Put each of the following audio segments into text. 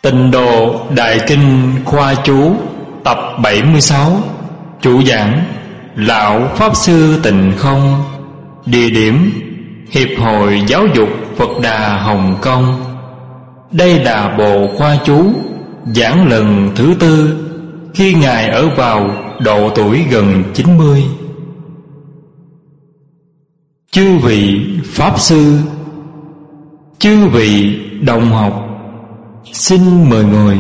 Tịnh độ Đại Kinh Khoa Chú tập 76. Chủ giảng Lão Pháp Sư Tịnh Không. Địa điểm Hiệp hội Giáo dục Phật Đà Hồng Kông. Đây là bộ khoa chú giảng lần thứ 4 khi Ngài ở vào độ tuổi gần 90. Chư vị Pháp Sư, chư vị đồng học, xin mời ngồi.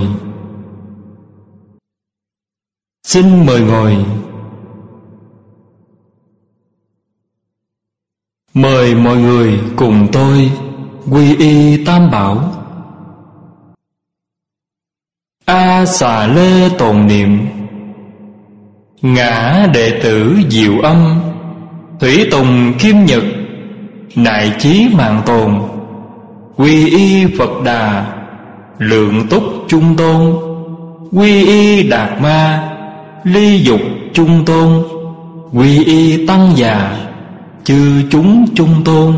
Xin mời ngồi. Mời mọi người cùng tôi quy y Tam Bảo. A Xà Lê tồn niệm. Ngã đệ tử Diệu Âm, Thủy Tùng Kim Nhật, Nại Chí Mạng Tồn, quy y Phật Đà, Lượng Túc Trung Tôn, quy y Đạt Ma, Ly Dục Trung Tôn, quy y Tăng Già, chư chúng Trung Tôn.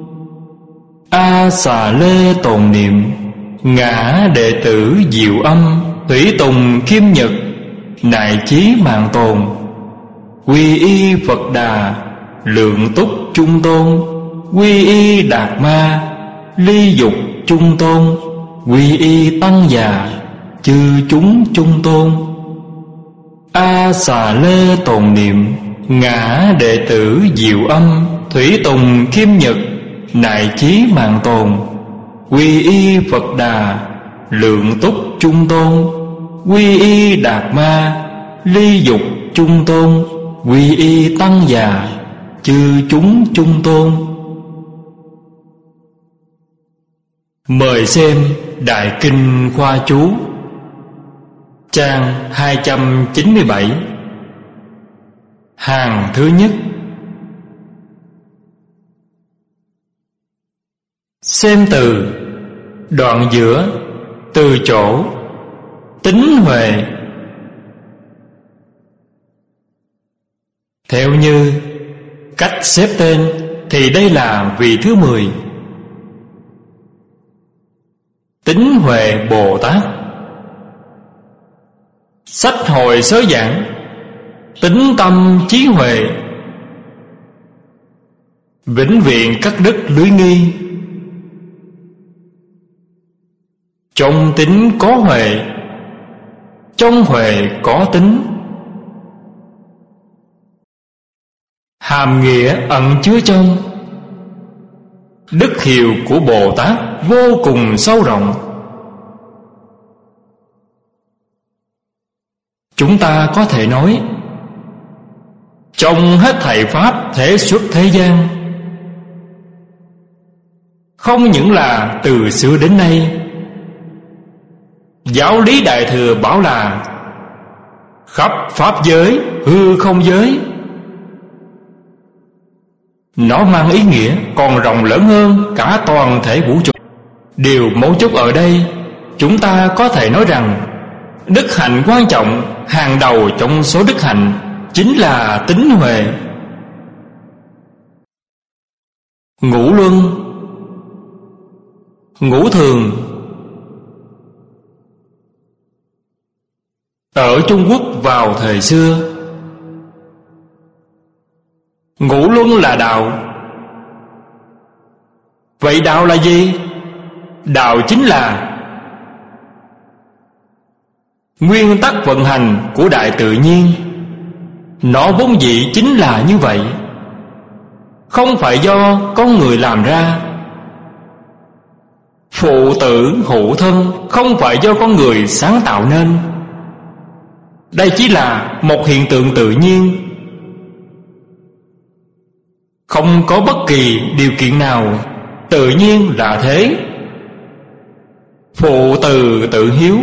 A Xà Lê tồn niệm. Ngã đệ tử Diệu Âm, Thủy Tùng Kim Nhật, Nại Chí Mạng Tồn, quy y Phật Đà, Lượng Túc Trung Tôn, quy y Đạt Ma, Ly Dục Trung Tôn, quy y Tăng Già, chư chúng Trung Tôn. A Xà Lê tồn niệm. Ngã đệ tử Diệu Âm, Thủy Tùng Kim Nhật, Nại Chí Mạng Tồn, quy y Phật Đà, Lượng Túc Trung Tôn, quy y Đạt Ma, Ly Dục Trung Tôn, quy y Tăng Già, chư chúng Trung Tôn. Mời xem Đại Kinh Khoa Chú, trang 297, hàng thứ nhất. Xem từ đoạn giữa, từ chỗ tính huệ. Theo như cách xếp tên thì đây là vị thứ 10. Tính huệ Bồ Tát. Sách hồi sớ giảng tính tâm trí huệ, vĩnh viễn cắt đứt lưới nghi. Trong tính có huệ, trong huệ có tính. Hàm nghĩa ẩn chứa trong. Đức hiệu của Bồ Tát vô cùng sâu rộng. Chúng ta có thể nói, trong hết thảy pháp thể xuất thế gian, không những là từ xưa đến nay, Giáo lý Đại Thừa bảo là khắp pháp giới, hư không giới. Nó mang ý nghĩa còn rộng lớn hơn cả toàn thể vũ trụ. Điều mấu chốt ở đây, chúng ta có thể nói rằng đức hạnh quan trọng hàng đầu trong số đức hạnh chính là tính huệ. Ngũ luân, ngũ thường. Ở Trung Quốc vào thời xưa, ngũ luân là đạo. Vậy đạo là gì? Đạo chính là nguyên tắc vận hành của đại tự nhiên. Nó vốn dĩ chính là như vậy, không phải do con người làm ra. Phụ tử hữu thân không phải do con người sáng tạo nên. Đây chỉ là một hiện tượng tự nhiên, không có bất kỳ điều kiện nào, tự nhiên là thế. Phụ từ tự hiếu,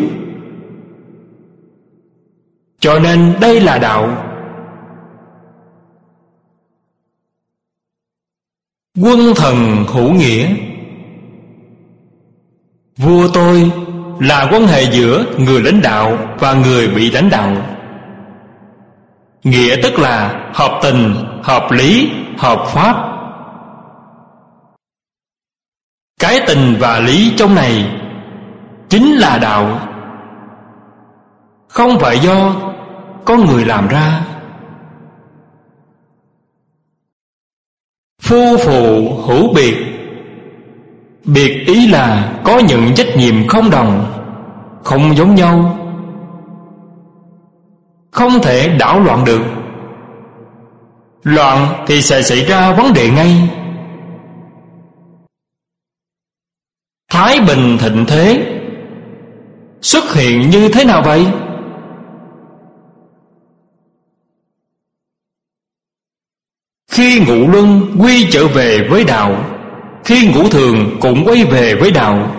cho nên đây là đạo. Quân thần hữu nghĩa. Vua tôi là quan hệ giữa người lãnh đạo và người bị lãnh đạo. Nghĩa tức là hợp tình, hợp lý, hợp pháp. Cái tình và lý trong này chính là đạo, không phải do con người làm ra. Phu phụ hữu biệt. Biệt ý là có những trách nhiệm không đồng, không giống nhau, không thể đảo loạn được. Loạn thì sẽ xảy ra vấn đề ngay. Thái bình thịnh thế xuất hiện như thế nào vậy? Khi ngũ luân quy trở về với đạo, khi ngũ thường cũng quay về với đạo,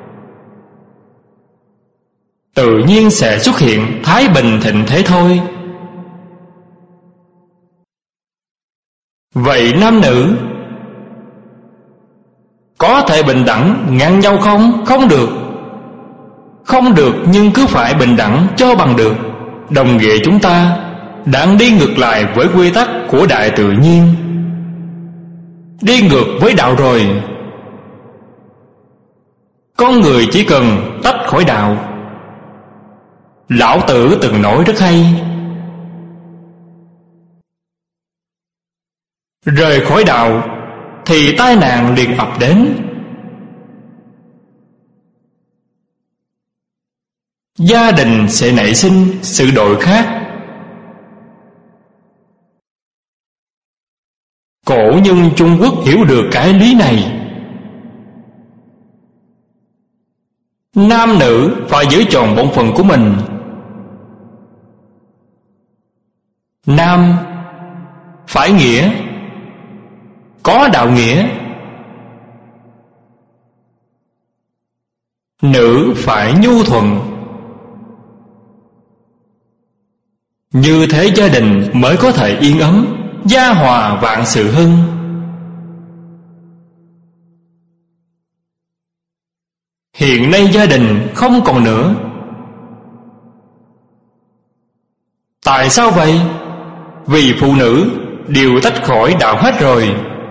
tự nhiên sẽ xuất hiện thái bình thịnh thế thôi. Vậy nam nữ có thể bình đẳng ngang nhau không? Không được. Không được, nhưng cứ phải bình đẳng cho bằng được. Đồng nghĩa chúng ta đang đi ngược lại với quy tắc của đại tự nhiên, đi ngược với đạo rồi. Con người chỉ cần tách khỏi đạo. Lão Tử từng nói rất hay: rời khỏi đạo thì tai nạn liền ập đến. Gia đình sẽ nảy sinh sự đổi khác. Cổ nhân Trung Quốc hiểu được cái lý này. Nam nữ phải giữ tròn bổn phận của mình. Nam phải nghĩa, có đạo nghĩa. Nữ phải nhu thuận. Như thế gia đình mới có thể yên ấm, gia hòa vạn sự hưng. Hiện nay gia đình không còn nữa. Tại sao vậy? Vì phụ nữ đều tách khỏi đạo hết rồi.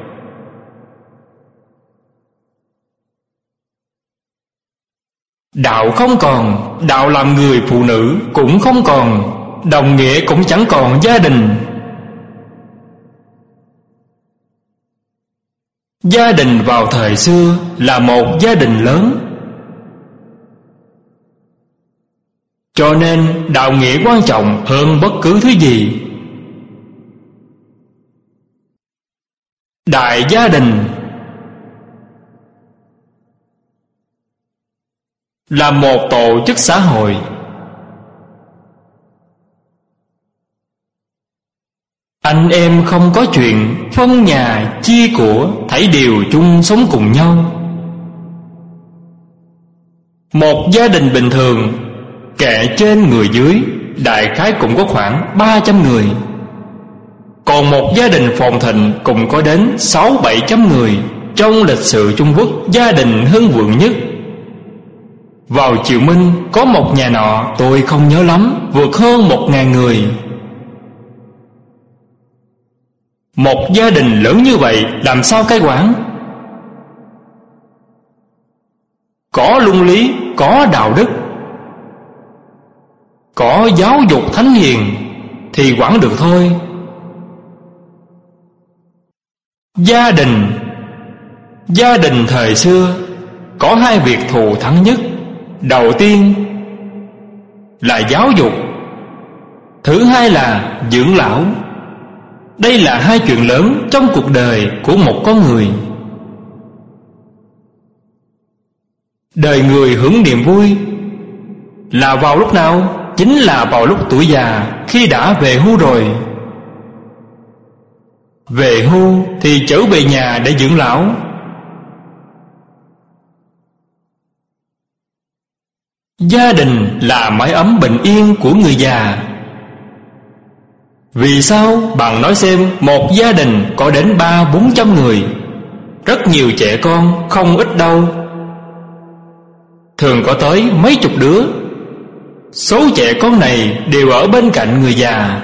Đạo không còn, đạo làm người phụ nữ cũng không còn, đồng nghĩa cũng chẳng còn gia đình. Gia đình vào thời xưa là một gia đình lớn, cho nên đạo nghĩa quan trọng hơn bất cứ thứ gì. Đại gia đình là một tổ chức xã hội. Anh em không có chuyện phân nhà chia của, thảy đều chung sống cùng nhau. Một gia đình bình thường, kẻ trên người dưới, đại khái cũng có khoảng 300 người. Còn một gia đình phồn thịnh cũng có đến 600-700 người. Trong lịch sử Trung Quốc, gia đình hưng vượng nhất. Vào Triều Minh có một nhà nọ, tôi không nhớ lắm, vượt hơn 1000 người. Một gia đình lớn như vậy làm sao cai quản? Có luân lý, có đạo đức, có giáo dục thánh hiền thì quản được thôi. Gia đình thời xưa có hai việc thù thắng nhất. Đầu tiên là giáo dục, thứ hai là dưỡng lão. Đây là hai chuyện lớn trong cuộc đời của một con người. Đời người hưởng niềm vui là vào lúc nào? Chính là vào lúc tuổi già, khi đã về hưu rồi. Về hưu thì trở về nhà để dưỡng lão. Gia đình là mái ấm bình yên của người già. Vì sao? Bạn nói xem, một gia đình có đến 300-400 người, rất nhiều trẻ con, không ít đâu, thường có tới mấy chục đứa. Số trẻ con này đều ở bên cạnh người già.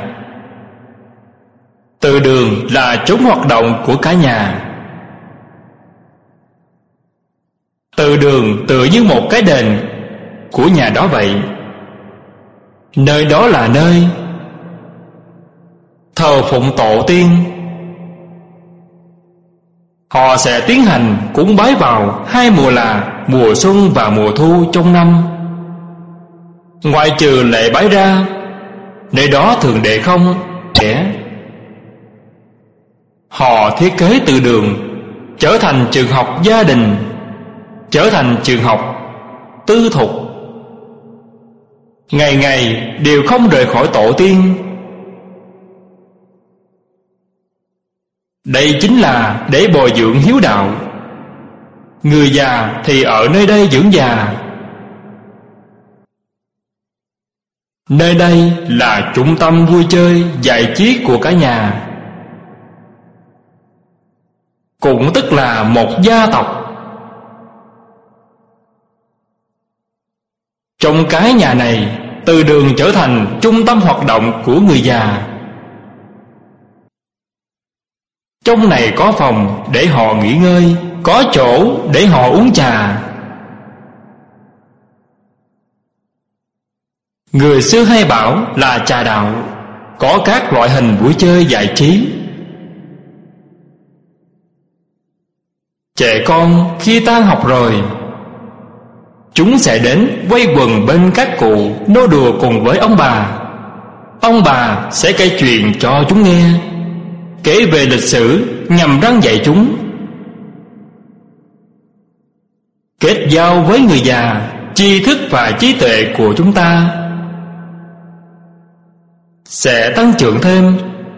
Từ đường là chốn hoạt động của cả nhà. Từ đường tựa như một cái đền của nhà đó vậy. Nơi đó là nơi thờ phụng tổ tiên. Họ sẽ tiến hành cúng bái vào hai mùa là mùa xuân và mùa thu trong năm. Ngoại trừ lễ bái ra, nơi đó thường để không trẻ. Họ thiết kế từ đường trở thành trường học gia đình, trở thành trường học tư thục. Ngày ngày đều không rời khỏi tổ tiên. Đây chính là để bồi dưỡng hiếu đạo. Người già thì ở nơi đây dưỡng già. Nơi đây là trung tâm vui chơi giải trí của cả nhà, cũng tức là một gia tộc. Trong cái nhà này, từ đường trở thành trung tâm hoạt động của người già. Trong này có phòng để họ nghỉ ngơi, có chỗ để họ uống trà. Người xưa hay bảo là trà đạo, có các loại hình vui chơi giải trí. Trẻ con khi tan học rồi, chúng sẽ đến quây quần bên các cụ, nô đùa cùng với ông bà. Ông bà sẽ kể chuyện cho chúng nghe, kể về lịch sử nhằm răn dạy chúng. Kết giao với người già, tri thức và trí tuệ của chúng ta sẽ tăng trưởng thêm.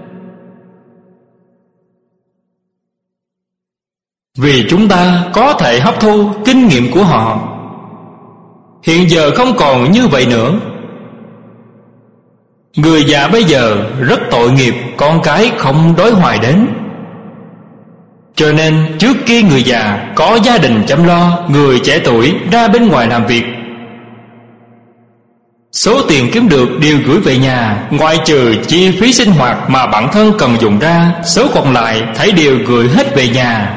Vì chúng ta có thể hấp thu kinh nghiệm của họ. Hiện giờ không còn như vậy nữa. Người già bây giờ rất tội nghiệp con cái không đối hoài đến. Cho nên trước khi người già có gia đình chăm lo, người trẻ tuổi ra bên ngoài làm việc. Số tiền kiếm được đều gửi về nhà, ngoại trừ chi phí sinh hoạt mà bản thân cần dùng ra, số còn lại thảy đều gửi hết về nhà.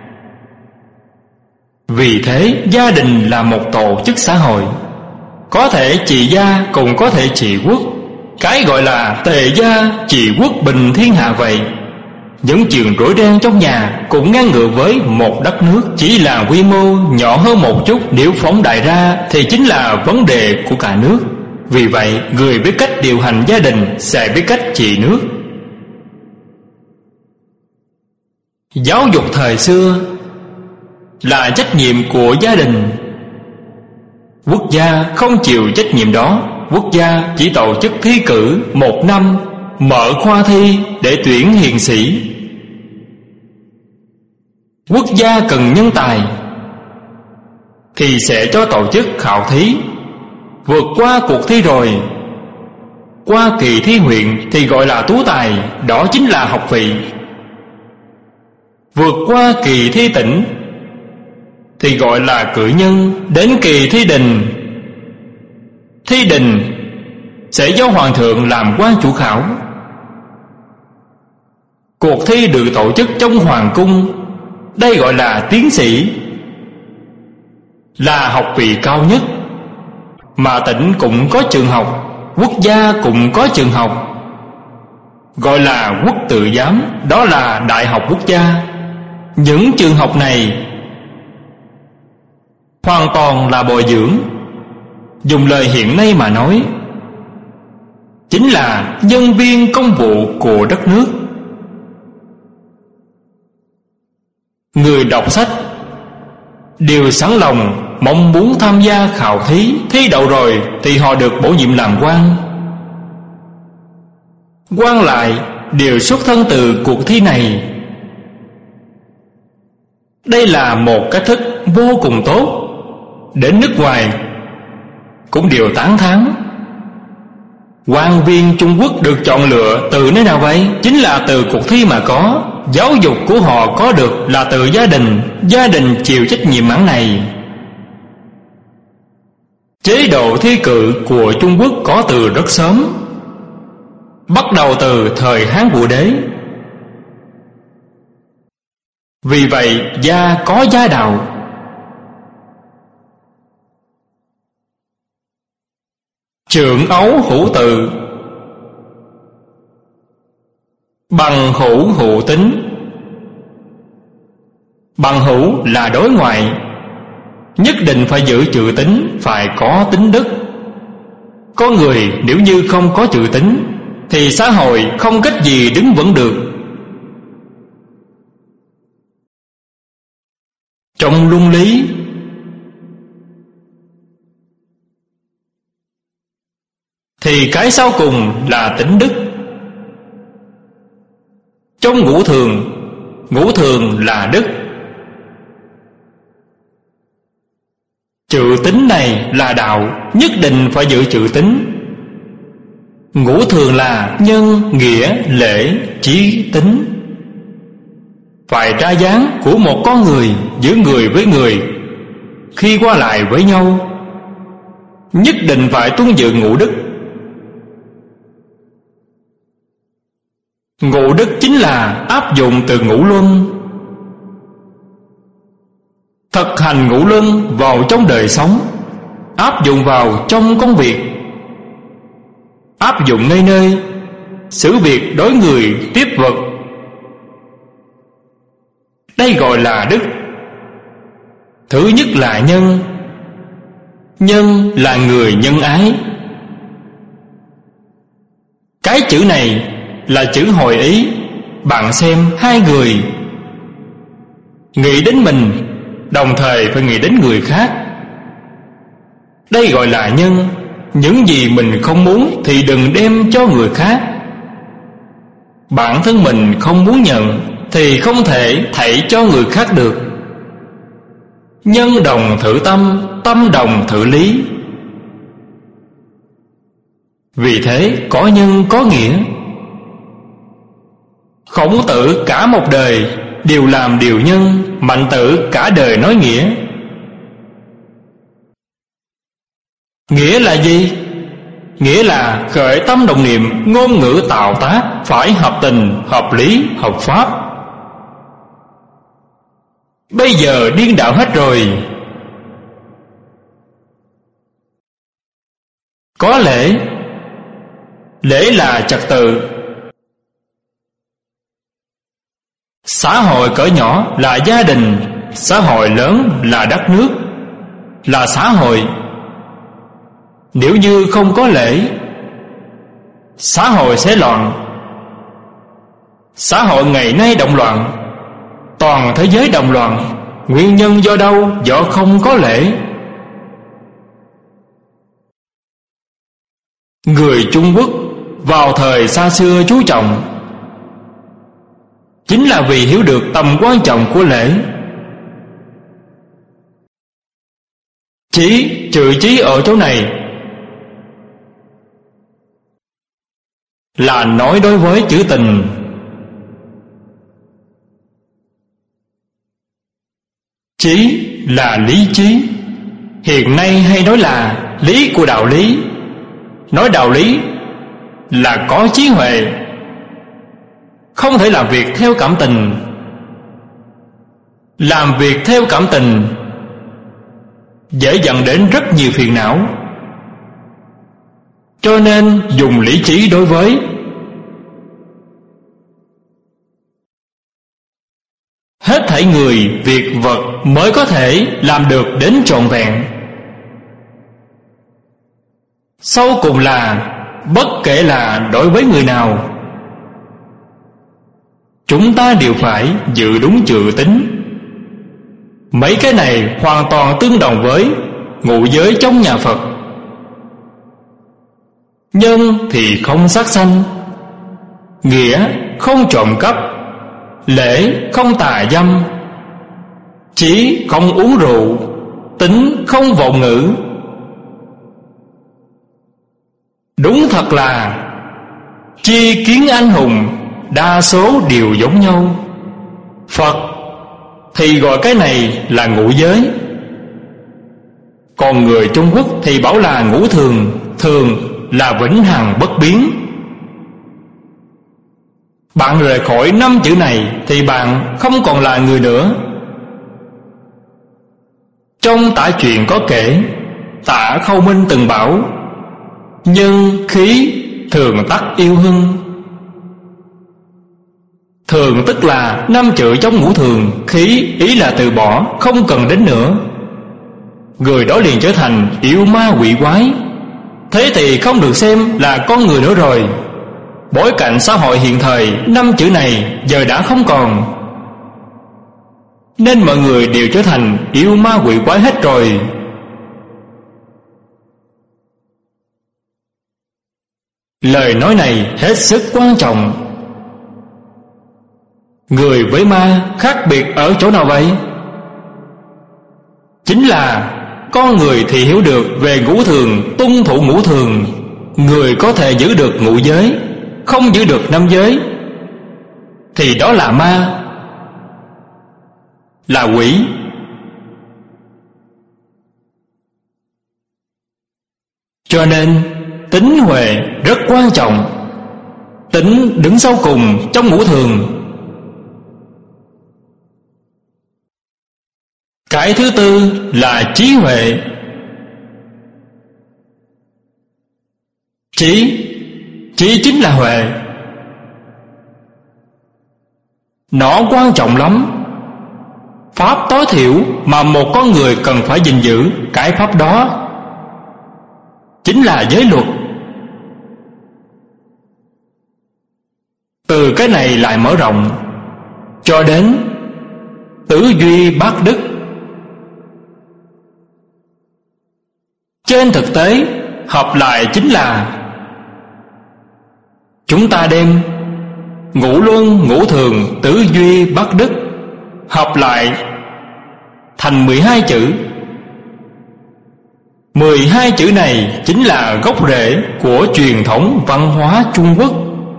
Vì thế gia đình là một tổ chức xã hội, có thể trị gia cũng có thể trị quốc. Cái gọi là tề gia trị quốc bình thiên hạ vậy. Những chuyện rối ren trong nhà cũng ngang ngửa với một đất nước, chỉ là quy mô nhỏ hơn một chút. Nếu phóng đại ra thì chính là vấn đề của cả nước. Vì vậy người biết cách điều hành gia đình sẽ biết cách trị nước. Giáo dục thời xưa là trách nhiệm của gia đình. Quốc gia không chịu trách nhiệm đó. Quốc gia chỉ tổ chức thi cử một năm, mở khoa thi để tuyển hiền sĩ. Quốc gia cần nhân tài thì sẽ cho tổ chức khảo thí. Vượt qua cuộc thi rồi, qua kỳ thi huyện thì gọi là tú tài, đó chính là học vị. Vượt qua kỳ thi tỉnh thì gọi là cử nhân. Đến kỳ thi đình, thi đình sẽ do hoàng thượng làm quan chủ khảo. Cuộc thi được tổ chức trong hoàng cung, đây gọi là tiến sĩ, là học vị cao nhất. Mà tỉnh cũng có trường học, quốc gia cũng có trường học, gọi là quốc tự giám, đó là đại học quốc gia. Những trường học này hoàn toàn là bồi dưỡng. Dùng lời hiện nay mà nói, chính là nhân viên công vụ của đất nước. Người đọc sách đều sẵn lòng mong muốn tham gia khảo thí. Thi đậu rồi thì họ được bổ nhiệm làm quan. Quan lại đều xuất thân từ cuộc thi này. Đây là một cách thức vô cùng tốt. Đến nước ngoài cũng đều tán thán. Quan viên Trung Quốc được chọn lựa từ nơi nào vậy? Chính là từ cuộc thi mà có. Giáo dục của họ có được là từ gia đình. Gia đình chịu trách nhiệm mảng này. Chế độ thi cử của Trung Quốc có từ rất sớm, bắt đầu từ thời Hán Vũ Đế. Vì vậy gia có gia đạo. Trượng ấu hữu tự, bằng hữu hữu tính. Bằng hữu là đối ngoại, nhất định phải giữ chữ tín, phải có tín đức. Có người nếu như không có chữ tín thì xã hội không cách gì đứng vững được. Trong luân lý, thì cái sau cùng là tín đức. Trong ngũ thường là đức. Chữ tín này là đạo, nhất định phải giữ chữ tín. Ngũ thường là nhân, nghĩa, lễ, trí, tín. Phải ra dáng của một con người giữa người với người, khi qua lại với nhau, nhất định phải tuân giữ ngũ đức. Ngũ đức chính là áp dụng từ ngũ luân, thực hành ngũ luân vào trong đời sống, áp dụng vào trong công việc, áp dụng nơi nơi, xử việc đối người tiếp vật. Đây gọi là đức. Thứ nhất là nhân. Nhân là người nhân ái. Cái chữ này là chữ hội ý. Bạn xem hai người nghĩ đến mình, đồng thời phải nghĩ đến người khác. Đây gọi là nhân. Những gì mình không muốn thì đừng đem cho người khác. Bản thân mình không muốn nhận thì không thể thảy cho người khác được. Nhân đồng thử tâm, tâm đồng thử lý. Vì thế có nhân có nghĩa. Khổng Tử cả một đời đều làm điều nhân, Mạnh Tử cả đời nói nghĩa. Nghĩa là gì? Nghĩa là khởi tâm động niệm, ngôn ngữ tạo tác phải hợp tình, hợp lý, hợp pháp. Bây giờ điên đảo hết rồi. Có lễ. Lễ là trật tự. Xã hội cỡ nhỏ là gia đình, xã hội lớn là đất nước, là xã hội. Nếu như không có lễ, xã hội sẽ loạn. Xã hội ngày nay động loạn, toàn thế giới động loạn. Nguyên nhân do đâu? Do không có lễ. Người Trung Quốc vào thời xa xưa chú trọng, chính là vì hiểu được tầm quan trọng của lễ. Chí, chữ chí ở chỗ này là nói đối với chữ tình. Chí là lý trí. Hiện nay hay nói là lý của đạo lý. Nói đạo lý là có trí huệ, không thể làm việc theo cảm tình. Làm việc theo cảm tình dễ dẫn đến rất nhiều phiền não. Cho nên dùng lý trí đối với. Hết thảy người, việc, vật mới có thể làm được đến trọn vẹn. Sau cùng là bất kể là đối với người nào, chúng ta đều phải giữ đúng chữ tín. Mấy cái này hoàn toàn tương đồng với ngũ giới trong nhà Phật. Nhân thì không sát sanh, nghĩa không trộm cắp, lễ không tà dâm, trí không uống rượu, tính không vọng ngữ. Đúng thật là chi kiến anh hùng, đa số đều giống nhau. Phật thì gọi cái này là ngũ giới, còn người Trung Quốc thì bảo là ngũ thường. Thường là vĩnh hằng bất biến. Bạn rời khỏi 5 chữ này thì bạn không còn là người nữa. Trong Tả Chuyện có kể, Tạ Khâu Minh từng bảo: nhân khí thường tắc yêu hưng. Thường tức là 5 chữ trong ngũ thường. Khí ý là từ bỏ, không cần đến nữa. Người đó liền trở thành yêu ma quỷ quái. Thế thì không được xem là con người nữa rồi. Bối cảnh xã hội hiện thời, 5 chữ này giờ đã không còn, nên mọi người đều trở thành yêu ma quỷ quái hết rồi. Lời nói này hết sức quan trọng. Người với ma khác biệt ở chỗ nào vậy? Chính là con người thì hiểu được về ngũ thường, tuân thủ ngũ thường. Người có thể giữ được ngũ giới, không giữ được 5 giới, thì đó là ma, là quỷ. Cho nên tính huệ rất quan trọng. Tính đứng sau cùng trong ngũ thường. Cái thứ tư là trí huệ. Trí chính là huệ. Nó quan trọng lắm. Pháp tối thiểu mà một con người cần phải gìn giữ, cái pháp đó chính là giới luật. Từ cái này lại mở rộng cho đến tứ duy bát đức. Trên thực tế hợp lại chính là chúng ta đem ngũ luân, ngũ thường, tứ duy bát đức hợp lại thành 12 chữ. 12 chữ này chính là gốc rễ của truyền thống văn hóa Trung Quốc.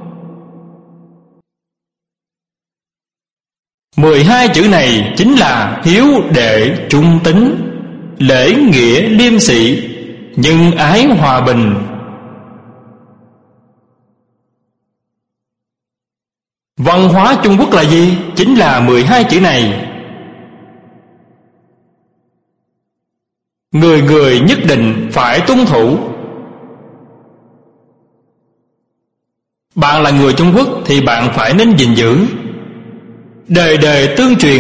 12 chữ này chính là hiếu đệ trung tín, lễ nghĩa liêm sĩ, nhân ái hòa bình. Văn hóa Trung Quốc là gì? Chính là 12 chữ này. Người người nhất định phải tuân thủ. Bạn là người Trung Quốc thì bạn phải nên gìn giữ, đời đời tương truyền,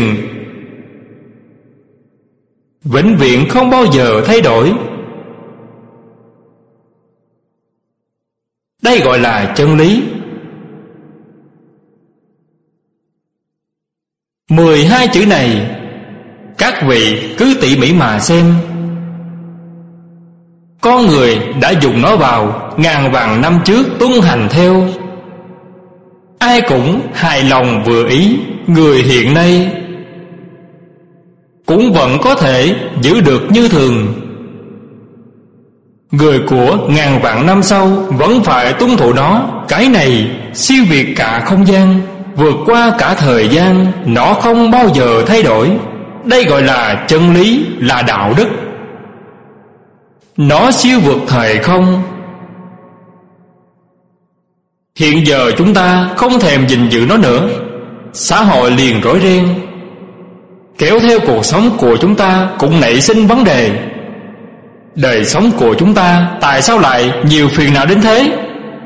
vĩnh viễn không bao giờ thay đổi. Đây gọi là chân lý. 12 chữ này các vị cứ tỉ mỉ mà xem. Con người đã dùng nó vào ngàn vạn năm trước tuân hành theo, ai cũng hài lòng vừa ý. Người hiện nay cũng vẫn có thể giữ được như thường. Người của ngàn vạn năm sau vẫn phải tuân thủ nó. Cái này siêu việt cả không gian, vượt qua cả thời gian, nó không bao giờ thay đổi. Đây gọi là chân lý, là đạo đức. Nó siêu vượt thời không. Hiện giờ chúng ta không thèm gìn giữ nó nữa, xã hội liền rối ren, kéo theo cuộc sống của chúng ta cũng nảy sinh vấn đề. Đời sống của chúng ta tại sao lại nhiều phiền não đến thế?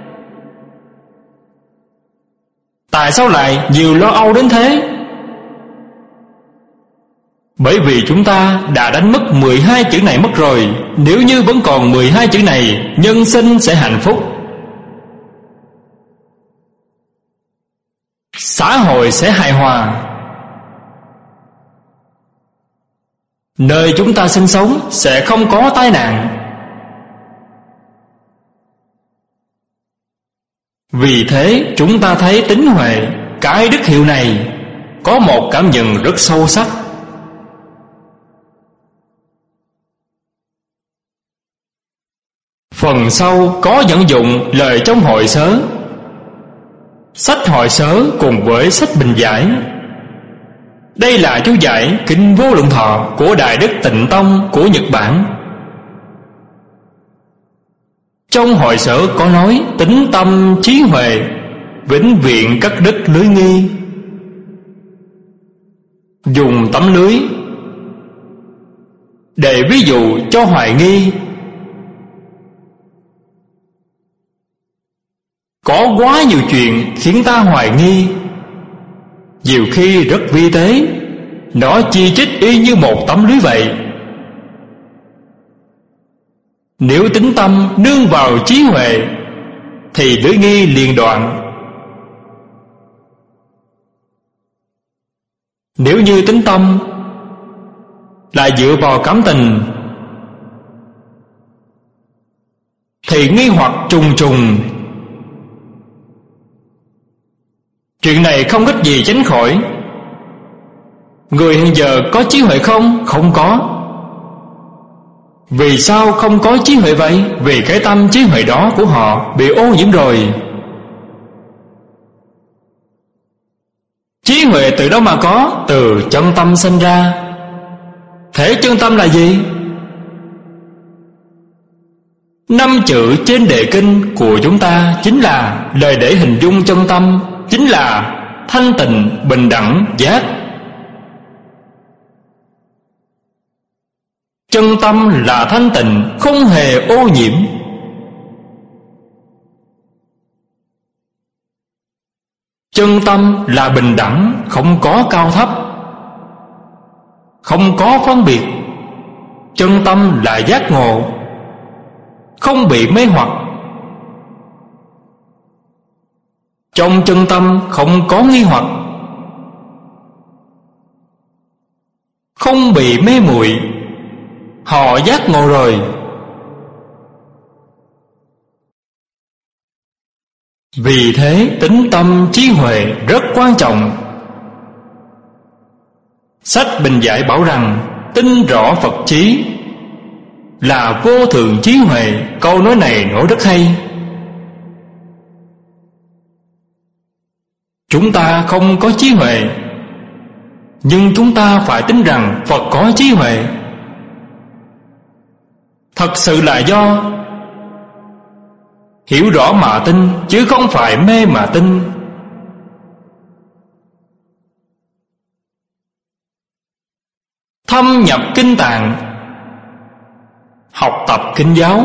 Tại sao lại nhiều lo âu đến thế? Bởi vì chúng ta đã đánh mất 12 chữ này mất rồi. Nếu như vẫn còn 12 chữ này, nhân sinh sẽ hạnh phúc, xã hội sẽ hài hòa, nơi chúng ta sinh sống sẽ không có tai nạn. Vì thế chúng ta thấy tính huệ, cái đức hiệu này, có một cảm nhận rất sâu sắc. Phần sau có dẫn dụng lời trong hội sớ. Sách hội sớ cùng với sách bình giải. Đây là chú giải Kinh Vô Lượng Thọ của Đại Đức Tịnh Tông của Nhật Bản. Trong hội sở có nói tính tâm trí huệ, vĩnh viễn cắt đứt lưới nghi. Dùng tấm lưới để ví dụ cho hoài nghi. có quá nhiều chuyện khiến ta hoài nghi, nhiều khi rất vi tế. Nó chi chít y như một tấm lưới vậy. Nếu tính tâm nương vào trí huệ thì lưới nghi liền đoạn. Nếu như tính tâm lại dựa vào cảm tình thì nghi hoặc trùng trùng. Chuyện này không cách gì tránh khỏi. Người hiện giờ có trí huệ không? Không có. Vì sao không có trí huệ vậy? Vì cái tâm trí huệ đó của họ bị ô nhiễm rồi. Trí huệ từ đâu mà có? Từ chân tâm sinh ra. Thể chân tâm là gì? 5 chữ trên đề kinh của chúng ta chính là lời để hình dung chân tâm, chính là thanh tịnh, bình đẳng, giác. Chân tâm là thanh tịnh, không hề ô nhiễm. Chân tâm là bình đẳng, không có cao thấp, không có phân biệt. Chân tâm là giác ngộ, không bị mê hoặc. Trong chân tâm không có nghi hoặc, không bị mê muội. Họ giác ngộ rồi. Vì thế tính tâm trí huệ rất quan trọng. Sách Bình Giải bảo rằng tin rõ Phật trí là vô thượng trí huệ. Câu nói này nói rất hay. Chúng ta không có trí huệ, nhưng chúng ta phải tin rằng Phật có trí huệ. Thật sự là do hiểu rõ mà tin, chứ không phải mê mà tin. Thâm nhập kinh tạng, học tập kinh giáo,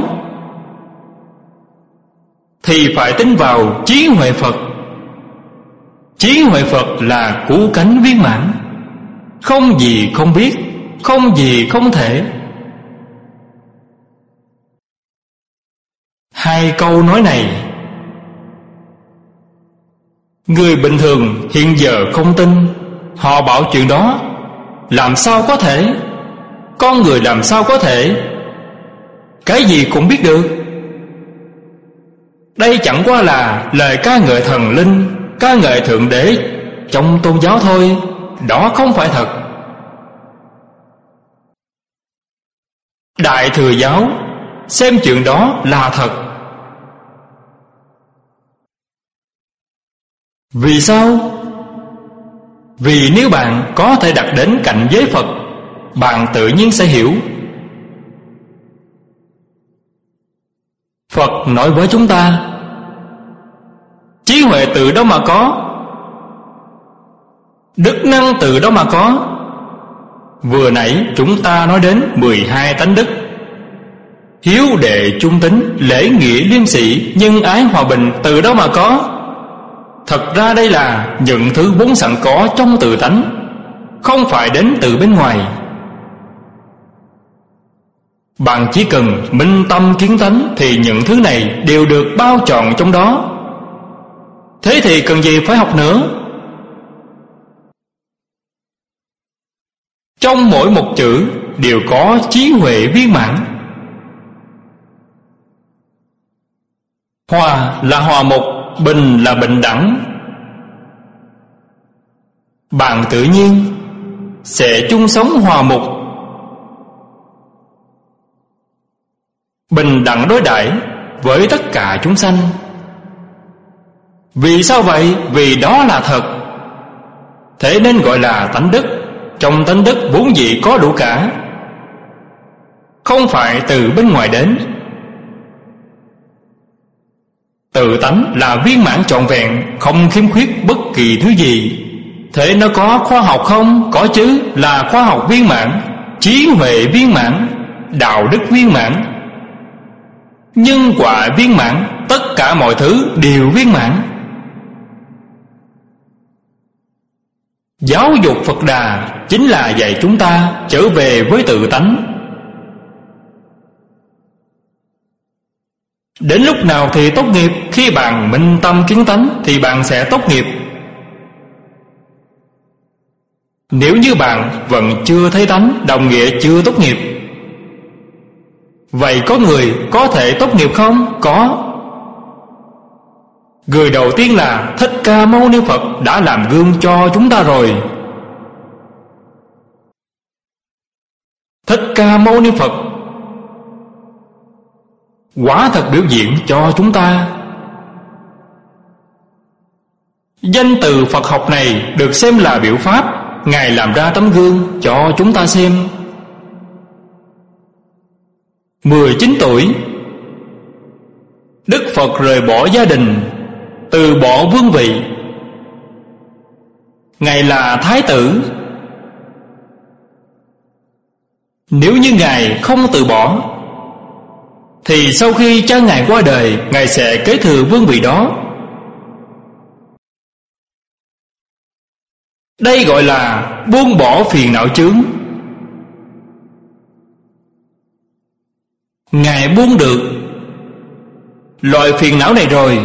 thì phải tin vào trí huệ Phật. Trí huệ Phật là cứu cánh viên mãn, không gì không biết, không gì không thể. Hai câu nói này, người bình thường hiện giờ không tin. Họ bảo chuyện đó làm sao có thể? Con người làm sao có thể cái gì cũng biết được? Đây chẳng qua là lời ca ngợi thần linh, ca ngợi thượng đế trong tôn giáo thôi. Đó không phải thật. Đại thừa giáo xem chuyện đó là thật. Vì sao? Vì nếu bạn có thể đạt đến cảnh giới Phật, bạn tự nhiên sẽ hiểu. Phật nói với chúng ta, trí huệ từ đâu mà có? Đức năng từ đâu mà có? Vừa nãy chúng ta nói đến 12 tánh đức: hiếu đệ trung tín, lễ nghĩa liêm sĩ, nhân ái hòa bình. Từ đâu mà có? Thật ra đây là những thứ vốn sẵn có trong tự tánh, không phải đến từ bên ngoài. Bạn chỉ cần minh tâm kiến tánh thì những thứ này đều được bao trọn trong đó. Thế thì cần gì phải học nữa? Trong mỗi một chữ đều có trí huệ viên mãn. Hòa là hòa mục, bình là bình đẳng. Bạn tự nhiên sẽ chung sống hòa mục, bình đẳng đối đãi với tất cả chúng sanh. Vì sao vậy? Vì đó là thật. Thế nên gọi là tánh đức. Trong tánh đức vốn dĩ có đủ cả, không phải từ bên ngoài đến. Tự tánh là viên mãn trọn vẹn, không khiếm khuyết bất kỳ thứ gì. Thế nó có khoa học không? Có chứ, là khoa học viên mãn, trí huệ viên mãn, đạo đức viên mãn, nhân quả viên mãn, tất cả mọi thứ đều viên mãn. Giáo dục Phật Đà chính là dạy chúng ta trở về với tự tánh. Đến lúc nào thì tốt nghiệp? Khi bạn minh tâm kiến tánh thì bạn sẽ tốt nghiệp. Nếu như bạn vẫn chưa thấy tánh, đồng nghĩa chưa tốt nghiệp. Vậy có người có thể tốt nghiệp không? Có. Người đầu tiên là Thích Ca Mâu Ni Phật đã làm gương cho chúng ta rồi. Thích Ca Mâu Ni Phật quả thật biểu diễn cho chúng ta. Danh từ Phật học này được xem là biểu pháp. Ngài làm ra tấm gương cho chúng ta xem. 19 tuổi, Đức Phật rời bỏ gia đình, từ bỏ vương vị. Ngài là Thái tử. Nếu như Ngài không từ bỏ thì sau khi cha Ngài qua đời, Ngài sẽ kế thừa vương vị đó. Đây gọi là buông bỏ phiền não chướng. Ngài buông được loại phiền não này rồi.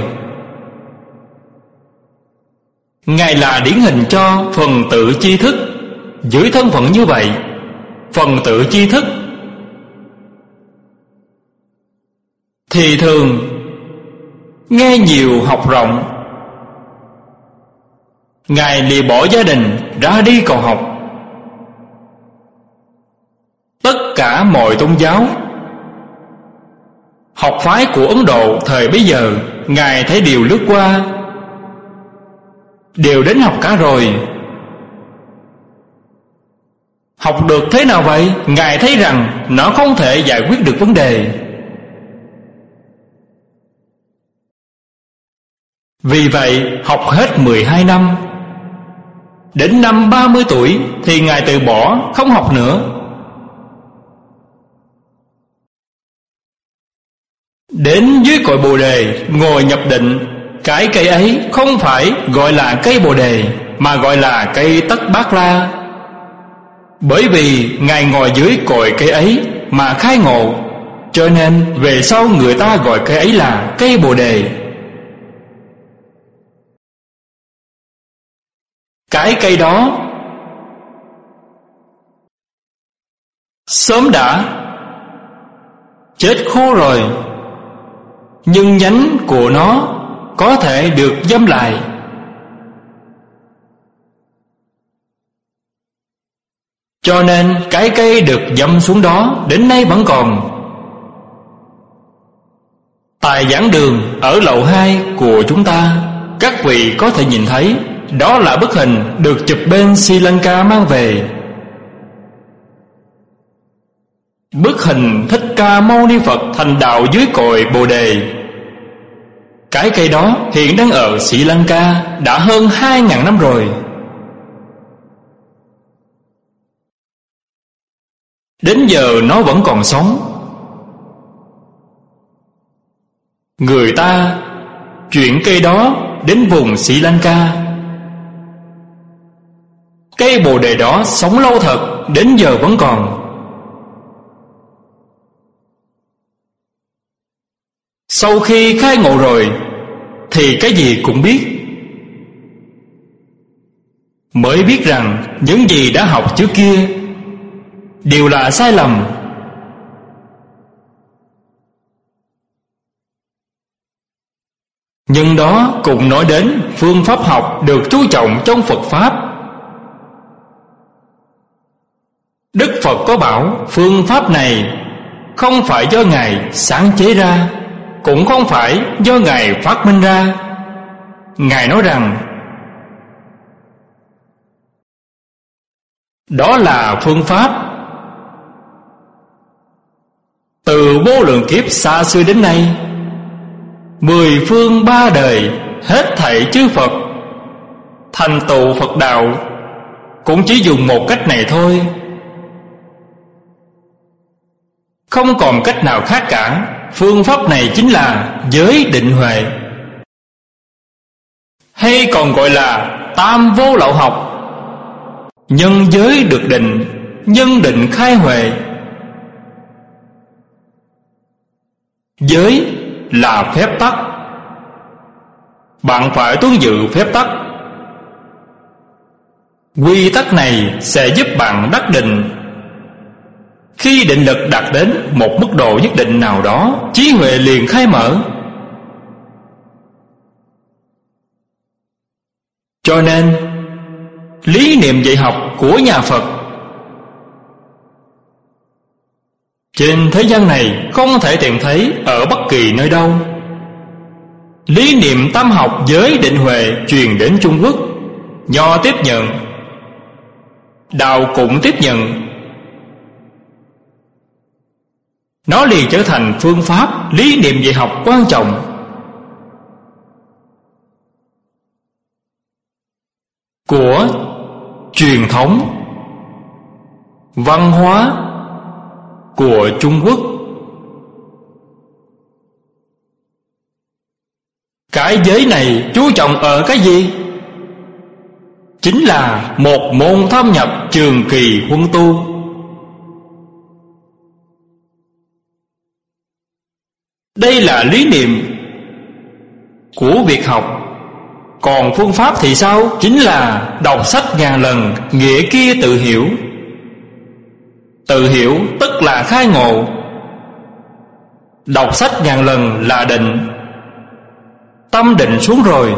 Ngài là điển hình cho phần tử tri thức. Dưới thân phận như vậy, phần tử tri thức thì thường nghe nhiều học rộng. Ngài lìa bỏ gia đình ra đi cầu học. Tất cả mọi tôn giáo, học phái của Ấn Độ thời bấy giờ, Ngài thấy đều lướt qua, đều đến học cả rồi. Học được thế nào vậy? Ngài thấy rằng nó không thể giải quyết được vấn đề. Vì vậy học hết 12 năm. Đến năm 30 tuổi thì Ngài từ bỏ, không học nữa. Đến dưới cội Bồ Đề ngồi nhập định. Cái cây ấy không phải gọi là cây Bồ Đề, mà gọi là cây Tất Bát La. Bởi vì Ngài ngồi dưới cội cây ấy mà khai ngộ, cho nên về sau người ta gọi cây ấy là cây Bồ Đề. Cái cây đó sớm đã chết khô rồi, nhưng nhánh của nó có thể được giâm lại. Cho nên cái cây được giâm xuống đó đến nay vẫn còn. Tại giảng đường ở lầu 2 của chúng ta, các vị có thể nhìn thấy, đó là bức hình được chụp bên Sri Lanka mang về. Bức hình Thích Ca Mâu Ni Phật thành đạo dưới cội Bồ Đề. Cái cây đó hiện đang ở Sri Lanka đã hơn 2.000 năm rồi. Đến giờ nó vẫn còn sống. Người ta chuyển cây đó đến vùng Sri Lanka. Cây Bồ Đề đó sống lâu thật, đến giờ vẫn còn. Sau khi khai ngộ rồi thì cái gì cũng biết. Mới biết rằng những gì đã học trước kia đều là sai lầm. Nhưng đó cũng nói đến phương pháp học được chú trọng trong Phật Pháp. Đức Phật có bảo phương pháp này không phải do Ngài sáng chế ra, cũng không phải do Ngài phát minh ra. Ngài nói rằng đó là phương pháp từ vô lượng kiếp xa xưa đến nay, 10 phương 3 đời, hết thảy chư Phật thành tựu Phật đạo cũng chỉ dùng một cách này thôi, không còn cách nào khác cả. phương pháp này chính là giới định huệ, hay còn gọi là tam vô lậu học. Nhân giới được định, nhân định khai huệ. Giới là phép tắc, bạn phải tuân giữ phép tắc. Quy tắc này sẽ giúp bạn đắc định. Khi định lực đạt đến một mức độ nhất định nào đó, trí huệ liền khai mở. Cho nên lý niệm dạy học của nhà Phật trên thế gian này không thể tìm thấy ở bất kỳ nơi đâu. Lý niệm tâm học giới định huệ truyền đến Trung Quốc, Nho tiếp nhận, Đạo cũng tiếp nhận. Nó liền trở thành phương pháp lý niệm dạy học quan trọng. Của truyền thống văn hóa của Trung Quốc. Cái giới này chú trọng ở cái gì? Chính là một môn thâm nhập trường kỳ huân tu. Đây là lý niệm của việc học. Còn phương pháp thì sao? Chính là đọc sách ngàn lần, nghĩa kia tự hiểu. Tự hiểu tức là khai ngộ. Đọc sách ngàn lần là định. Tâm định xuống rồi.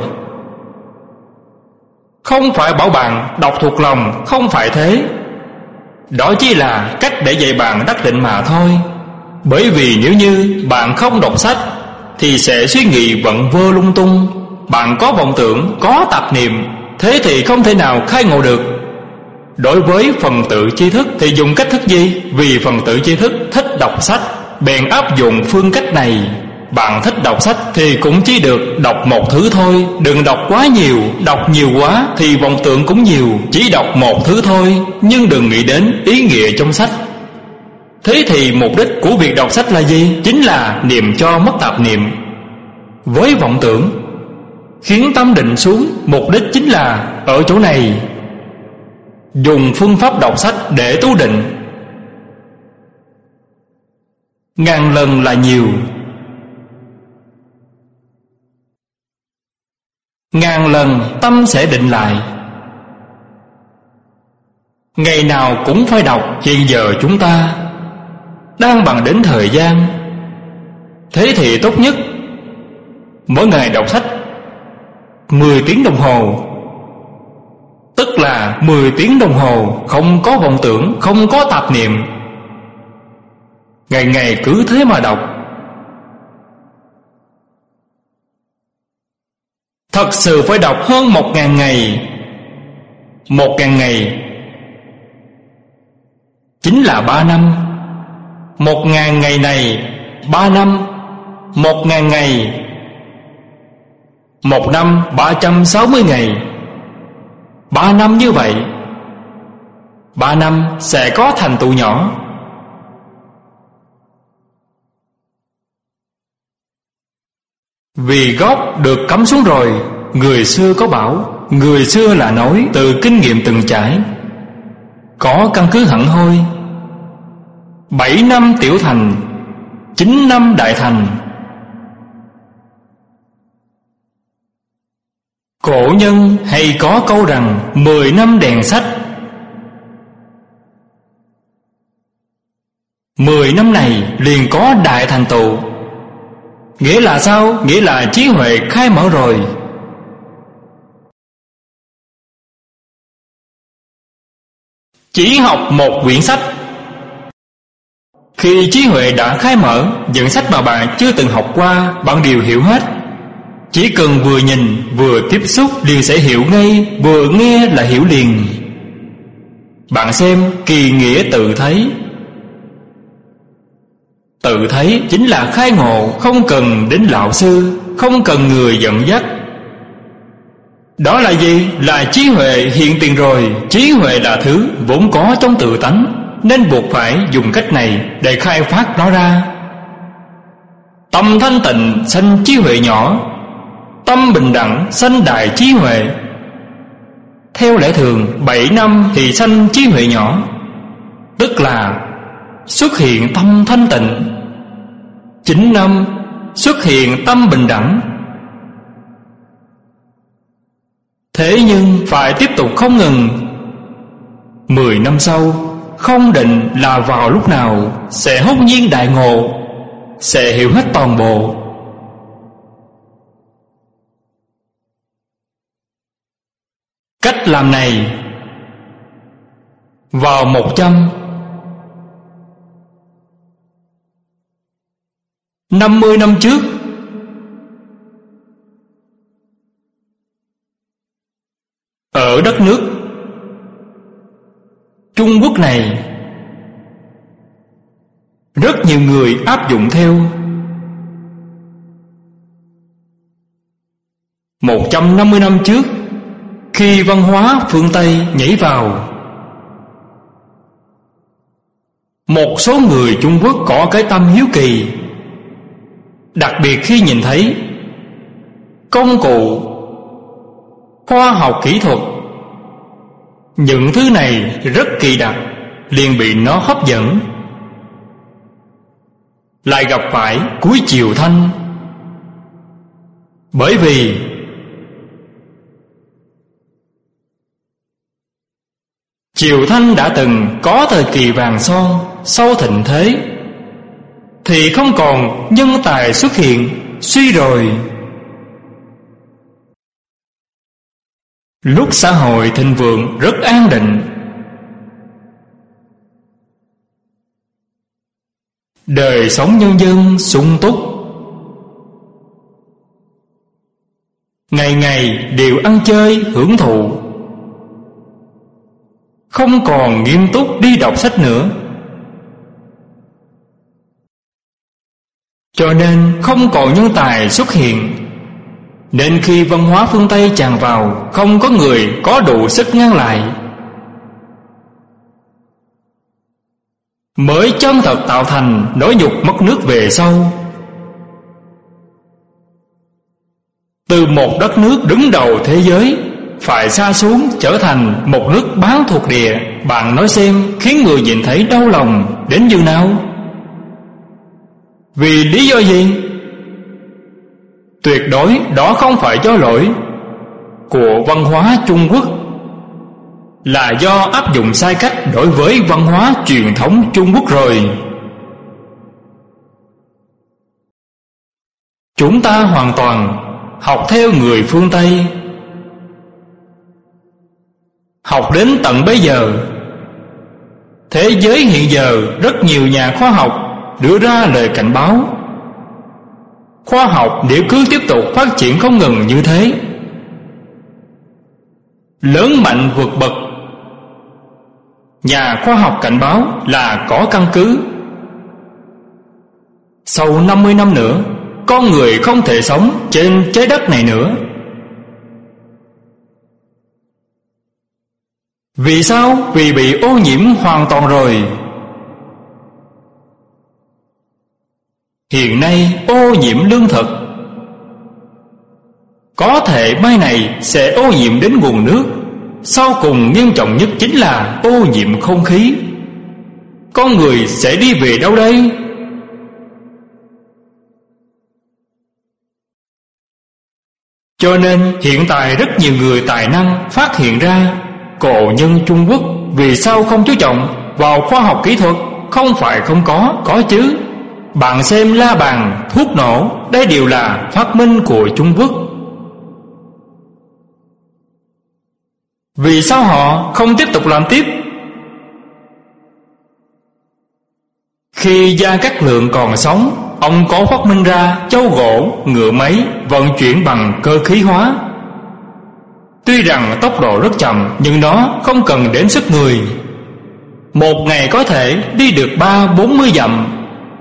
Không phải bảo bạn đọc thuộc lòng, không phải thế. Đó chỉ là cách để dạy bạn đắc định mà thôi. Bởi vì nếu như bạn không đọc sách thì sẽ suy nghĩ vẩn vơ lung tung. Bạn có vọng tưởng, có tạp niệm, thế thì không thể nào khai ngộ được. Đối với phần tử tri thức thì dùng cách thức gì? Vì phần tử tri thức thích đọc sách, bèn áp dụng phương cách này. Bạn thích đọc sách thì cũng chỉ được đọc một thứ thôi. Đừng đọc quá nhiều. Đọc nhiều quá thì vọng tưởng cũng nhiều. Chỉ đọc một thứ thôi, nhưng đừng nghĩ đến ý nghĩa trong sách. Thế thì mục đích của việc đọc sách là gì? Chính là niệm cho mất tạp niệm. Với vọng tưởng khiến tâm định xuống, mục đích chính là ở chỗ này. Dùng phương pháp đọc sách để tu định. Ngàn lần là nhiều. Ngàn lần tâm sẽ định lại. Ngày nào cũng phải đọc. Hiện giờ chúng ta đang bằng đến thời gian. Thế thì tốt nhất mỗi ngày đọc sách 10 tiếng đồng hồ. Tức là 10 tiếng đồng hồ không có vọng tưởng, không có tạp niệm. Ngày ngày cứ thế mà đọc. Thật sự phải đọc hơn 1000 ngày. 1000 ngày chính là 3 năm. 1000 ngày này 3 năm. 1000 ngày 1 năm 360 ngày. 3 năm như vậy, 3 năm sẽ có thành tựu nhỏ. Vì gốc được cắm xuống rồi. Người xưa có bảo, người xưa là nói từ kinh nghiệm từng trải, có căn cứ hẳn hoi. 7 năm tiểu thành, 9 năm đại thành. Cổ nhân hay có câu rằng 10 năm đèn sách. 10 năm này liền có đại thành tựu. Nghĩa là sao? Nghĩa là trí huệ khai mở rồi. Chỉ học một quyển sách, khi trí huệ đã khai mở, những sách mà bạn chưa từng học qua bạn đều hiểu hết. Chỉ cần vừa nhìn, vừa tiếp xúc liền sẽ hiểu ngay, vừa nghe là hiểu liền. Bạn xem kỳ nghĩa tự thấy. Tự thấy chính là khai ngộ, không cần đến lão sư, không cần người dẫn dắt. Đó là gì? Là trí huệ hiện tiền rồi. Trí huệ là thứ vốn có trong tự tánh, nên buộc phải dùng cách này để khai phát nó ra. Tâm thanh tịnh sanh trí huệ nhỏ, tâm bình đẳng sanh đại trí huệ. Theo lẽ thường 7 năm thì sanh trí huệ nhỏ, tức là xuất hiện tâm thanh tịnh. 9 năm xuất hiện tâm bình đẳng. Thế nhưng phải tiếp tục không ngừng. 10 năm sau, không định là vào lúc nào sẽ hốt nhiên đại ngộ, sẽ hiểu hết toàn bộ. Cách làm này vào 150 năm trước, ở đất nước Trung Quốc này, rất nhiều người áp dụng theo. 150 năm trước, khi văn hóa phương Tây nhảy vào, một số người Trung Quốc có cái tâm hiếu kỳ, đặc biệt khi nhìn thấy công cụ, khoa học kỹ thuật, những thứ này rất kỳ đặc, liền bị nó hấp dẫn. Lại gặp phải cuối Triều Thanh, bởi vì Triều Thanh đã từng có thời kỳ vàng son, sau thịnh thế thì không còn nhân tài xuất hiện, suy rồi. Lúc xã hội thịnh vượng rất an định, đời sống nhân dân sung túc, ngày ngày đều ăn chơi hưởng thụ, không còn nghiêm túc đi đọc sách nữa. Cho nên không còn nhân tài xuất hiện. Nên khi văn hóa phương Tây tràn vào, không có người có đủ sức ngăn lại, mới chân thật tạo thành nỗi nhục mất nước về sau. Từ một đất nước đứng đầu thế giới phải sa xuống trở thành một nước bán thuộc địa, bạn nói xem khiến người nhìn thấy đau lòng đến như nào? Vì lý do gì? Tuyệt đối đó không phải do lỗi của văn hóa Trung Quốc, là do áp dụng sai cách đối với văn hóa truyền thống Trung Quốc rồi. Chúng ta hoàn toàn học theo người phương Tây. Học đến tận bây giờ, thế giới hiện giờ rất nhiều nhà khoa học đưa ra lời cảnh báo. Khoa học nếu cứ tiếp tục phát triển không ngừng như thế, lớn mạnh vượt bậc, nhà khoa học cảnh báo là có căn cứ. Sau 50 năm nữa, con người không thể sống trên trái đất này nữa. Vì sao? Vì bị ô nhiễm hoàn toàn rồi. Hiện nay ô nhiễm lương thực, có thể mai này sẽ ô nhiễm đến nguồn nước. Sau cùng nghiêm trọng nhất chính là ô nhiễm không khí. Con người sẽ đi về đâu đây? Cho nên hiện tại rất nhiều người tài năng phát hiện ra cổ nhân Trung Quốc vì sao không chú trọng vào khoa học kỹ thuật. Không phải không có chứ. Bạn xem la bàn, thuốc nổ, đây đều là phát minh của Trung Quốc. Vì sao họ không tiếp tục làm tiếp? Khi Gia Cát Lượng còn sống, ông có phát minh ra châu gỗ, ngựa máy vận chuyển bằng cơ khí hóa. Tuy rằng tốc độ rất chậm, nhưng nó không cần đến sức người. Một ngày có thể đi được 30-40 dặm.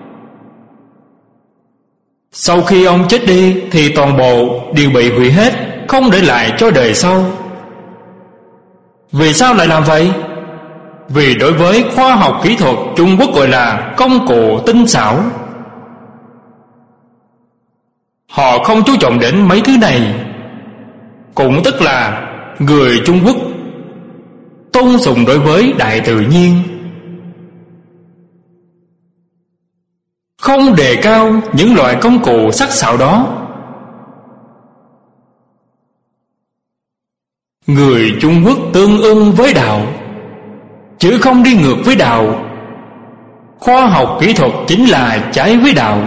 Sau khi ông chết đi thì toàn bộ đều bị hủy hết, không để lại cho đời sau. Vì sao lại làm vậy? Vì đối với khoa học kỹ thuật Trung Quốc gọi là công cụ tinh xảo. Họ không chú trọng đến mấy thứ này. Cũng tức là người Trung Quốc tôn sùng đối với đại tự nhiên, không đề cao những loại công cụ sắc sảo đó. Người Trung Quốc tương ưng với đạo, chứ không đi ngược với đạo. Khoa học kỹ thuật chính là trái với đạo.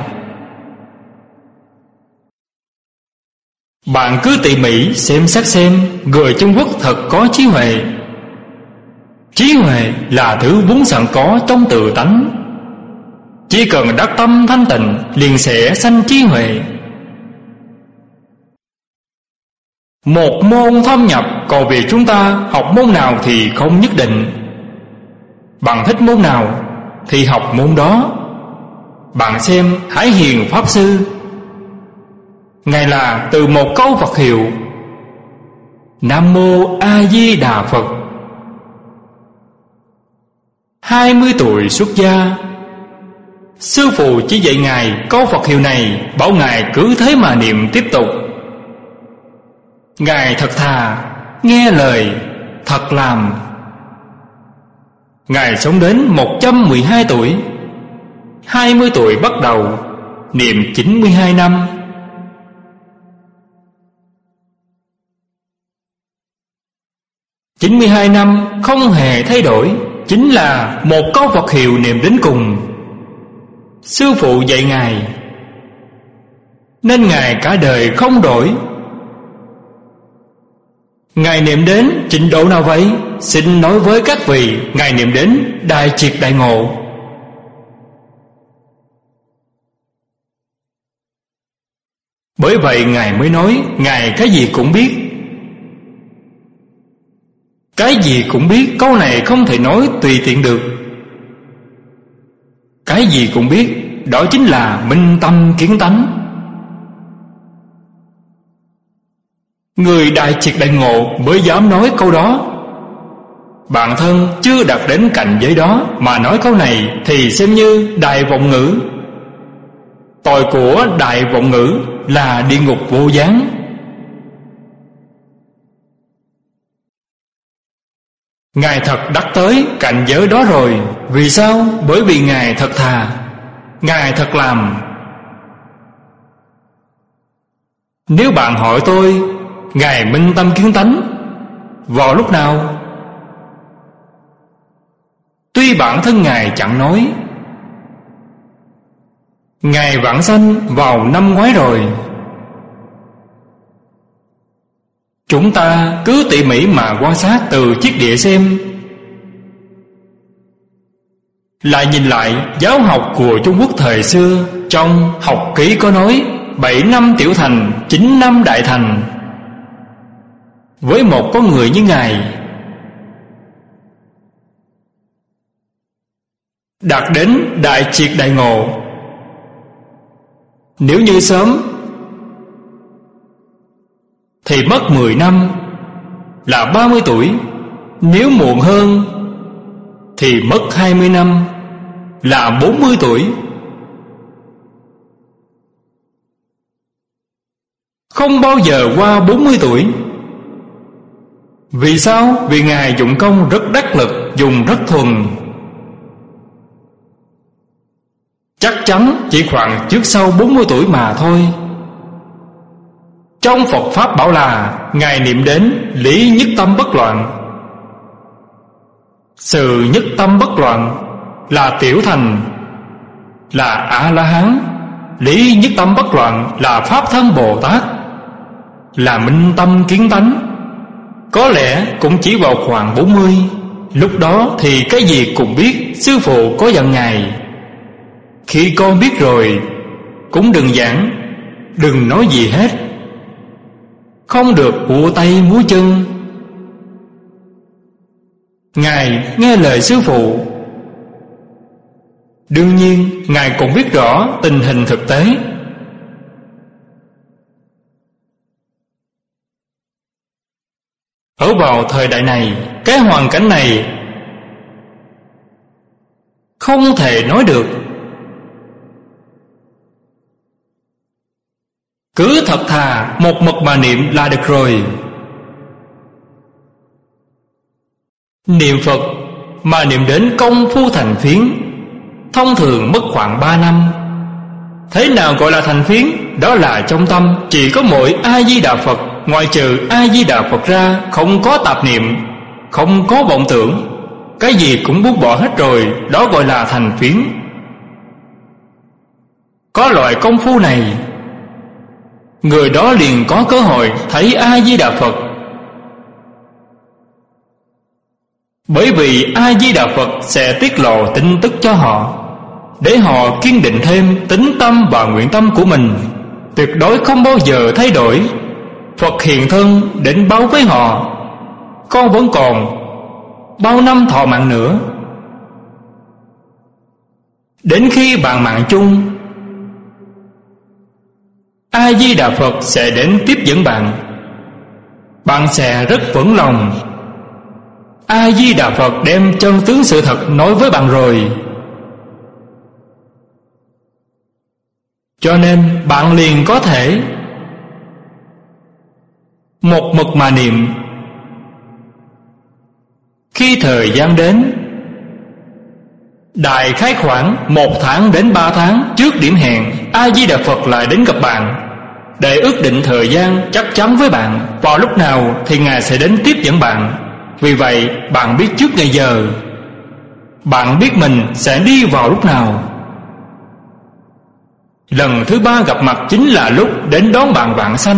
Bạn cứ tỉ mỉ xem xét xem, người Trung Quốc thật có trí huệ. Trí huệ là thứ vốn sẵn có trong tự tánh. Chỉ cần đắc tâm thanh tịnh liền sẽ sanh trí huệ. Một môn thâm nhập, còn việc chúng ta học môn nào thì không nhất định. Bạn thích môn nào thì học môn đó. Bạn xem Hải Hiền Pháp Sư, Ngài là từ một câu Phật hiệu Nam Mô A Di Đà Phật. 20 tuổi xuất gia, sư phụ chỉ dạy Ngài câu Phật hiệu này, bảo Ngài cứ thế mà niệm tiếp tục. Ngài thật thà, nghe lời, thật làm. Ngài sống đến 112 tuổi. 20 tuổi bắt đầu, niệm 92 năm. Chín 92 năm không hề thay đổi, chính là một câu Phật hiệu niệm đến cùng. Sư phụ dạy Ngài, nên Ngài cả đời không đổi. Ngài niệm đến trình độ nào vậy? Xin nói với các vị, Ngài niệm đến đại triệt đại ngộ. Bởi vậy Ngài mới nói Ngài cái gì cũng biết. Cái gì cũng biết, câu này không thể nói tùy tiện được. Cái gì cũng biết, đó chính là minh tâm kiến tánh. Người đại triệt đại ngộ mới dám nói câu đó. Bản thân chưa đạt đến cảnh giới đó mà nói câu này thì xem như đại vọng ngữ. Tội của đại vọng ngữ là địa ngục vô gián. Ngài thật đắc tới cảnh giới đó rồi. Vì sao? Bởi vì Ngài thật thà, Ngài thật làm. Nếu bạn hỏi tôi, Ngài minh tâm kiến tánh vào lúc nào? Tuy bản thân Ngài chẳng nói. Ngài vãng sanh vào năm ngoái rồi. Chúng ta cứ tỉ mỉ mà quan sát từ chiếc đĩa xem. Lại nhìn lại giáo học của Trung Quốc thời xưa, trong học ký có nói 7 năm tiểu thành, 9 năm đại thành. Với một con người như Ngài đạt đến đại triệt đại ngộ, nếu như sớm thì mất 10 năm là 30 tuổi. Nếu muộn hơn thì mất 20 năm là 40 tuổi. Không bao giờ qua 40 tuổi. Vì sao? Vì Ngài dụng công rất đắc lực, dùng rất thuần. Chắc chắn chỉ khoảng trước sau 40 tuổi mà thôi. Trong Phật Pháp bảo là Ngài niệm đến lý nhất tâm bất loạn. Sự nhất tâm bất loạn là tiểu thành, là A-la-hán. Lý nhất tâm bất loạn là Pháp thân Bồ Tát, là minh tâm kiến tánh. Có lẽ cũng chỉ vào khoảng 40. Lúc đó thì cái gì cũng biết. Sư phụ có dặn Ngài, khi con biết rồi cũng đừng giảng, đừng nói gì hết, không được ùa tay múa chân. Ngài nghe lời sư phụ. Đương nhiên Ngài cũng biết rõ tình hình thực tế. Ở vào thời đại này, cái hoàn cảnh này không thể nói được. Cứ thật thà một mực mà niệm là được rồi. Niệm Phật mà niệm đến công phu thành phiến, thông thường mất khoảng 3 năm. Thế nào gọi là thành phiến? Đó là trong tâm chỉ có mỗi A-di-đà Phật, ngoại trừ A-di-đà Phật ra không có tạp niệm, không có vọng tưởng, cái gì cũng buông bỏ hết rồi, đó gọi là thành phiến. Có loại công phu này, người đó liền có cơ hội thấy A-di-đà Phật. Bởi vì A-di-đà Phật sẽ tiết lộ tin tức cho họ, để họ kiên định thêm tín tâm và nguyện tâm của mình, tuyệt đối không bao giờ thay đổi. Phật hiện thân đến báo với họ: con vẫn còn bao năm thọ mạng nữa. Đến khi bạn mạng chung, A-di-đà Phật sẽ đến tiếp dẫn bạn. Bạn sẽ rất vững lòng. A-di-đà Phật đem chân tướng sự thật nói với bạn rồi, cho nên bạn liền có thể một mực mà niệm. Khi thời gian đến, đại khái khoảng 1 tháng đến 3 tháng trước điểm hẹn, A-di-đà Phật lại đến gặp bạn để ước định thời gian chắc chắn với bạn vào lúc nào thì Ngài sẽ đến tiếp dẫn bạn. Vì vậy bạn biết trước ngày giờ, bạn biết mình sẽ đi vào lúc nào. Lần thứ 3 gặp mặt chính là lúc đến đón bạn vãng sanh.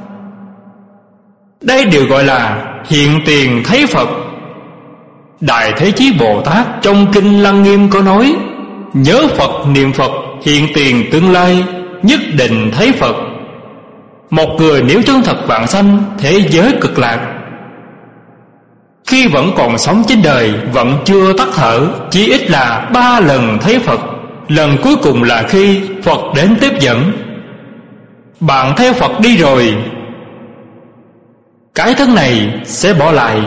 Đây đều gọi là hiện tiền thấy Phật. Đại Thế Chí Bồ Tát trong Kinh Lăng Nghiêm có nói: nhớ Phật niệm Phật, hiện tiền tương lai nhất định thấy Phật. Một người nếu chân thật vãng sanh thế giới cực lạc, khi vẫn còn sống trên đời, vẫn chưa tắt thở, chỉ ít là 3 lần thấy Phật. Lần cuối cùng là khi Phật đến tiếp dẫn. Bạn theo Phật đi rồi, cái thân này sẽ bỏ lại.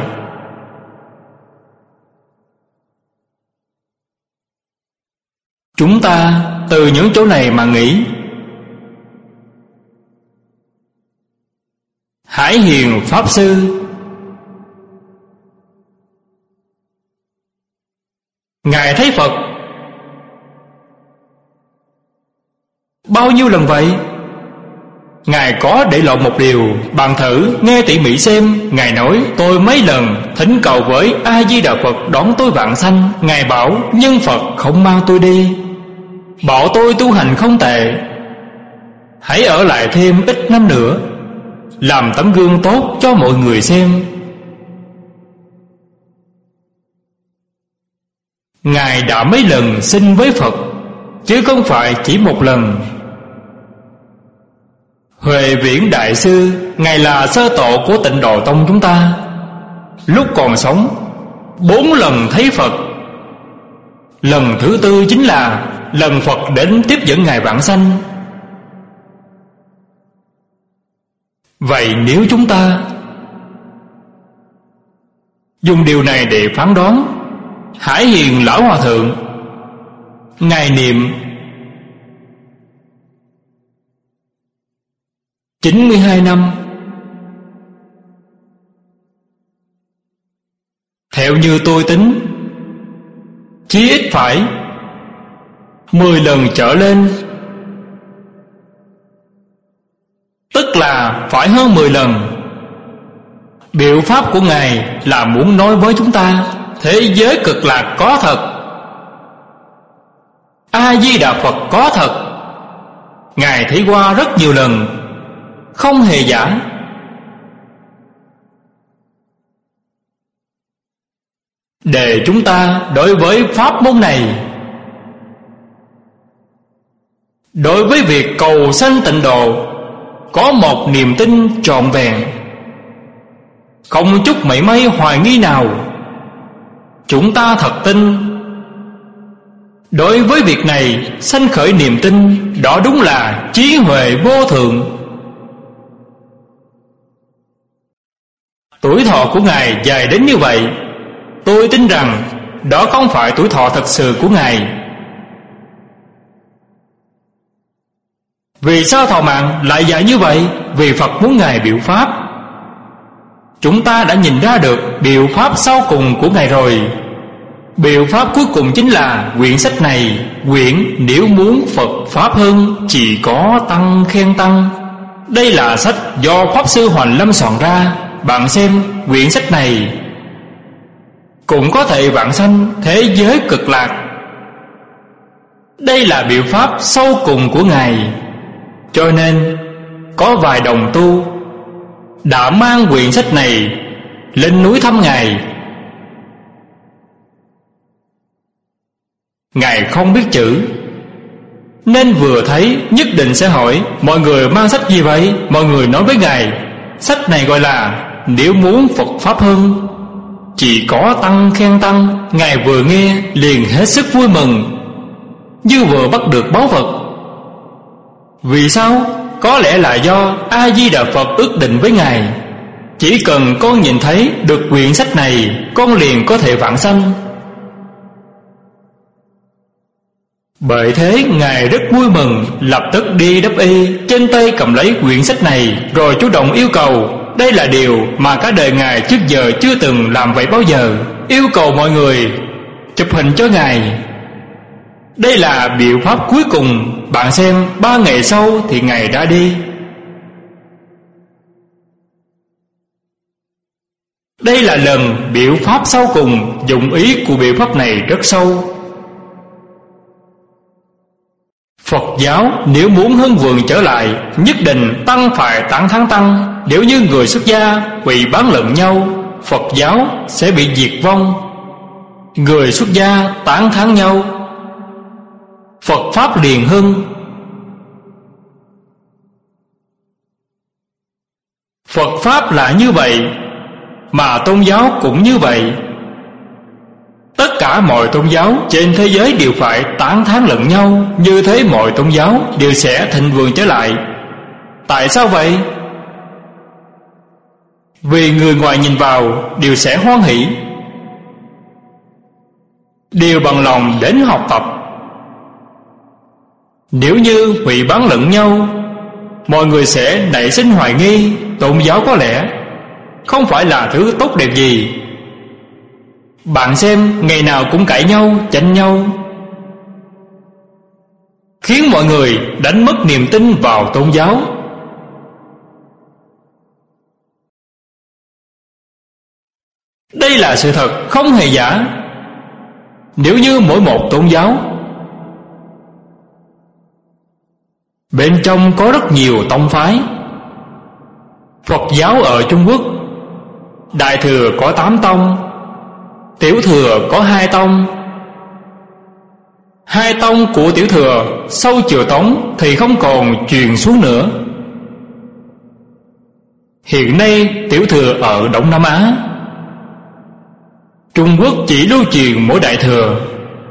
Chúng ta từ những chỗ này mà nghĩ. Hải Hiền Pháp Sư, Ngài thấy Phật bao nhiêu lần vậy? Ngài có để lộ một điều, bạn thử nghe tỉ mỉ xem. Ngài nói: tôi mấy lần thỉnh cầu với A-di-đà Phật đón tôi vãng sanh. Ngài bảo nhân Phật không mang tôi đi, bảo tôi tu hành không tệ, hãy ở lại thêm ít năm nữa, làm tấm gương tốt cho mọi người xem. Ngài đã mấy lần xin với Phật, chứ không phải chỉ một lần. Huệ Viễn Đại Sư, Ngài là sơ tổ của Tịnh Độ Tông chúng ta. Lúc còn sống 4 lần thấy Phật. Lần thứ 4 chính là lần Phật đến tiếp dẫn Ngài vãng sanh. Vậy nếu chúng ta dùng điều này để phán đoán, Hải Hiền Lão Hòa Thượng, Ngài niệm 92 năm. Theo như tôi tính, chí ít phải 10 lần trở lên, tức là phải hơn 10 lần. Biểu pháp của Ngài là muốn nói với chúng ta thế giới cực lạc có thật, A-di-đà Phật có thật. Ngài thấy qua rất nhiều lần, không hề giả. Để chúng ta đối với pháp môn này, đối với việc cầu sanh tịnh độ, có một niềm tin trọn vẹn, không chút mảy may hoài nghi nào. Chúng ta thật tin. Đối với việc này sanh khởi niềm tin, đó đúng là trí huệ vô thượng. Tuổi thọ của Ngài dài đến như vậy, tôi tin rằng đó không phải tuổi thọ thật sự của Ngài. Vì sao thọ mạng lại dạy như vậy? Vì Phật muốn Ngài biểu pháp. Chúng ta đã nhìn ra được biểu pháp sau cùng của Ngài rồi. Biểu pháp cuối cùng chính là quyển sách này. Quyển nếu muốn Phật pháp hơn, chỉ có tăng khen tăng. Đây là sách do Pháp Sư Hoành Lâm soạn ra. Bạn xem quyển sách này cũng có thể vãng sanh thế giới cực lạc. Đây là biểu pháp sâu cùng của Ngài. Cho nên có vài đồng tu đã mang quyển sách này lên núi thăm Ngài. Ngài không biết chữ, nên vừa thấy nhất định sẽ hỏi: mọi người mang sách gì vậy? Mọi người nói với Ngài: sách này gọi là nếu muốn Phật pháp hơn, chỉ có tăng khen tăng. Ngài vừa nghe liền hết sức vui mừng, như vừa bắt được báu vật. Vì sao? Có lẽ là do A Di Đà Phật ước định với Ngài: chỉ cần con nhìn thấy được quyển sách này, con liền có thể vãng sanh. Bởi thế Ngài rất vui mừng, lập tức đi đắp y, trên tay cầm lấy quyển sách này, rồi chủ động yêu cầu. Đây là điều mà cả đời Ngài trước giờ chưa từng làm vậy bao giờ. Yêu cầu mọi người chụp hình cho Ngài. Đây là biểu pháp cuối cùng. Bạn xem, 3 ngày sau thì Ngài đã đi. Đây là lần biểu pháp sau cùng. Dụng ý của biểu pháp này rất sâu. Phật giáo nếu muốn hưng vượng trở lại, nhất định tăng phải tán thán tăng. Nếu như người xuất gia quỳ bán lẫn nhau, Phật giáo sẽ bị diệt vong. Người xuất gia tán thán nhau, Phật pháp liền hưng. Phật pháp là như vậy, mà tôn giáo cũng như vậy. Tất cả mọi tôn giáo trên thế giới đều phải tán thán lẫn nhau, như thế mọi tôn giáo đều sẽ thịnh vượng trở lại. Tại sao vậy? Vì người ngoài nhìn vào đều sẽ hoan hỷ, đều bằng lòng đến học tập. Nếu như hủy bán lẫn nhau, mọi người sẽ nảy sinh hoài nghi. Tôn giáo có lẽ không phải là thứ tốt đẹp gì. Bạn xem, ngày nào cũng cãi nhau, tranh nhau, khiến mọi người đánh mất niềm tin vào tôn giáo. Đây là sự thật, không hề giả. Nếu như mỗi một tôn giáo bên trong có rất nhiều tông phái. Phật giáo ở Trung Quốc, Đại Thừa có 8 tông, Tiểu Thừa có 2 tông. 2 tông của Tiểu Thừa sau Triều Tống thì không còn truyền xuống nữa. Hiện nay Tiểu Thừa ở Đông Nam Á, Trung Quốc chỉ lưu truyền mỗi Đại Thừa.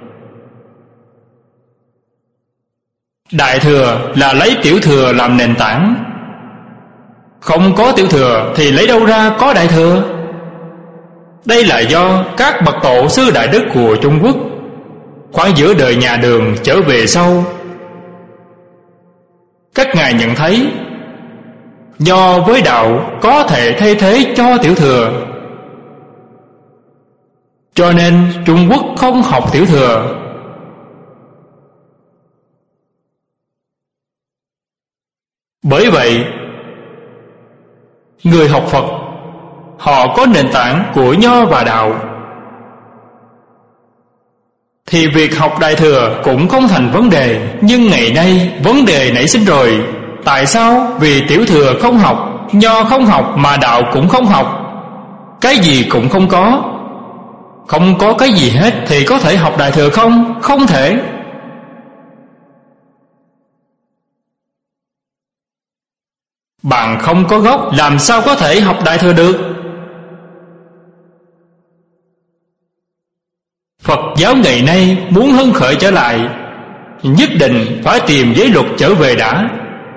Đại Thừa là lấy Tiểu Thừa làm nền tảng. Không có Tiểu Thừa thì lấy đâu ra có Đại Thừa? Đây là do các bậc tổ sư đại đức của Trung Quốc khoảng giữa đời nhà Đường trở về sau, các ngài nhận thấy nho với đạo có thể thay thế cho Tiểu Thừa, cho nên Trung Quốc không học Tiểu Thừa. Bởi vậy, người học Phật họ có nền tảng của nho và đạo, thì việc học Đại Thừa cũng không thành vấn đề. Nhưng ngày nay vấn đề nảy sinh rồi. Tại sao? Vì Tiểu Thừa không học, nho không học, mà đạo cũng không học. Cái gì cũng không có. Không có cái gì hết thì có thể học Đại Thừa không? Không thể. Bạn không có gốc, làm sao có thể học Đại Thừa được? Phật giáo ngày nay muốn hưng khởi trở lại, nhất định phải tìm giới luật trở về đã.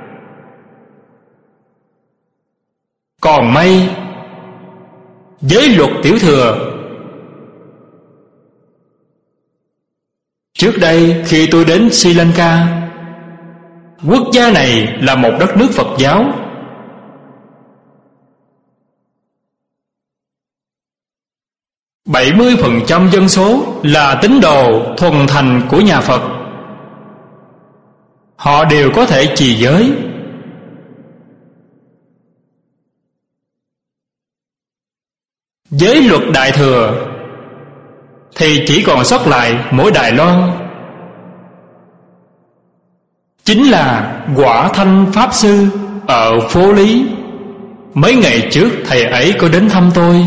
Còn may, giới luật Tiểu Thừa. Trước đây khi tôi đến Sri Lanka, Quốc gia này là một đất nước Phật giáo. Bảy 70% dân số là tín đồ thuần thành của nhà Phật. Họ đều có thể trì giới. Giới luật Đại Thừa thì chỉ còn sót lại mỗi Đài Loan. Chính là Quả Thanh Pháp Sư ở Phố Lý. Mấy ngày trước thầy ấy có đến thăm tôi.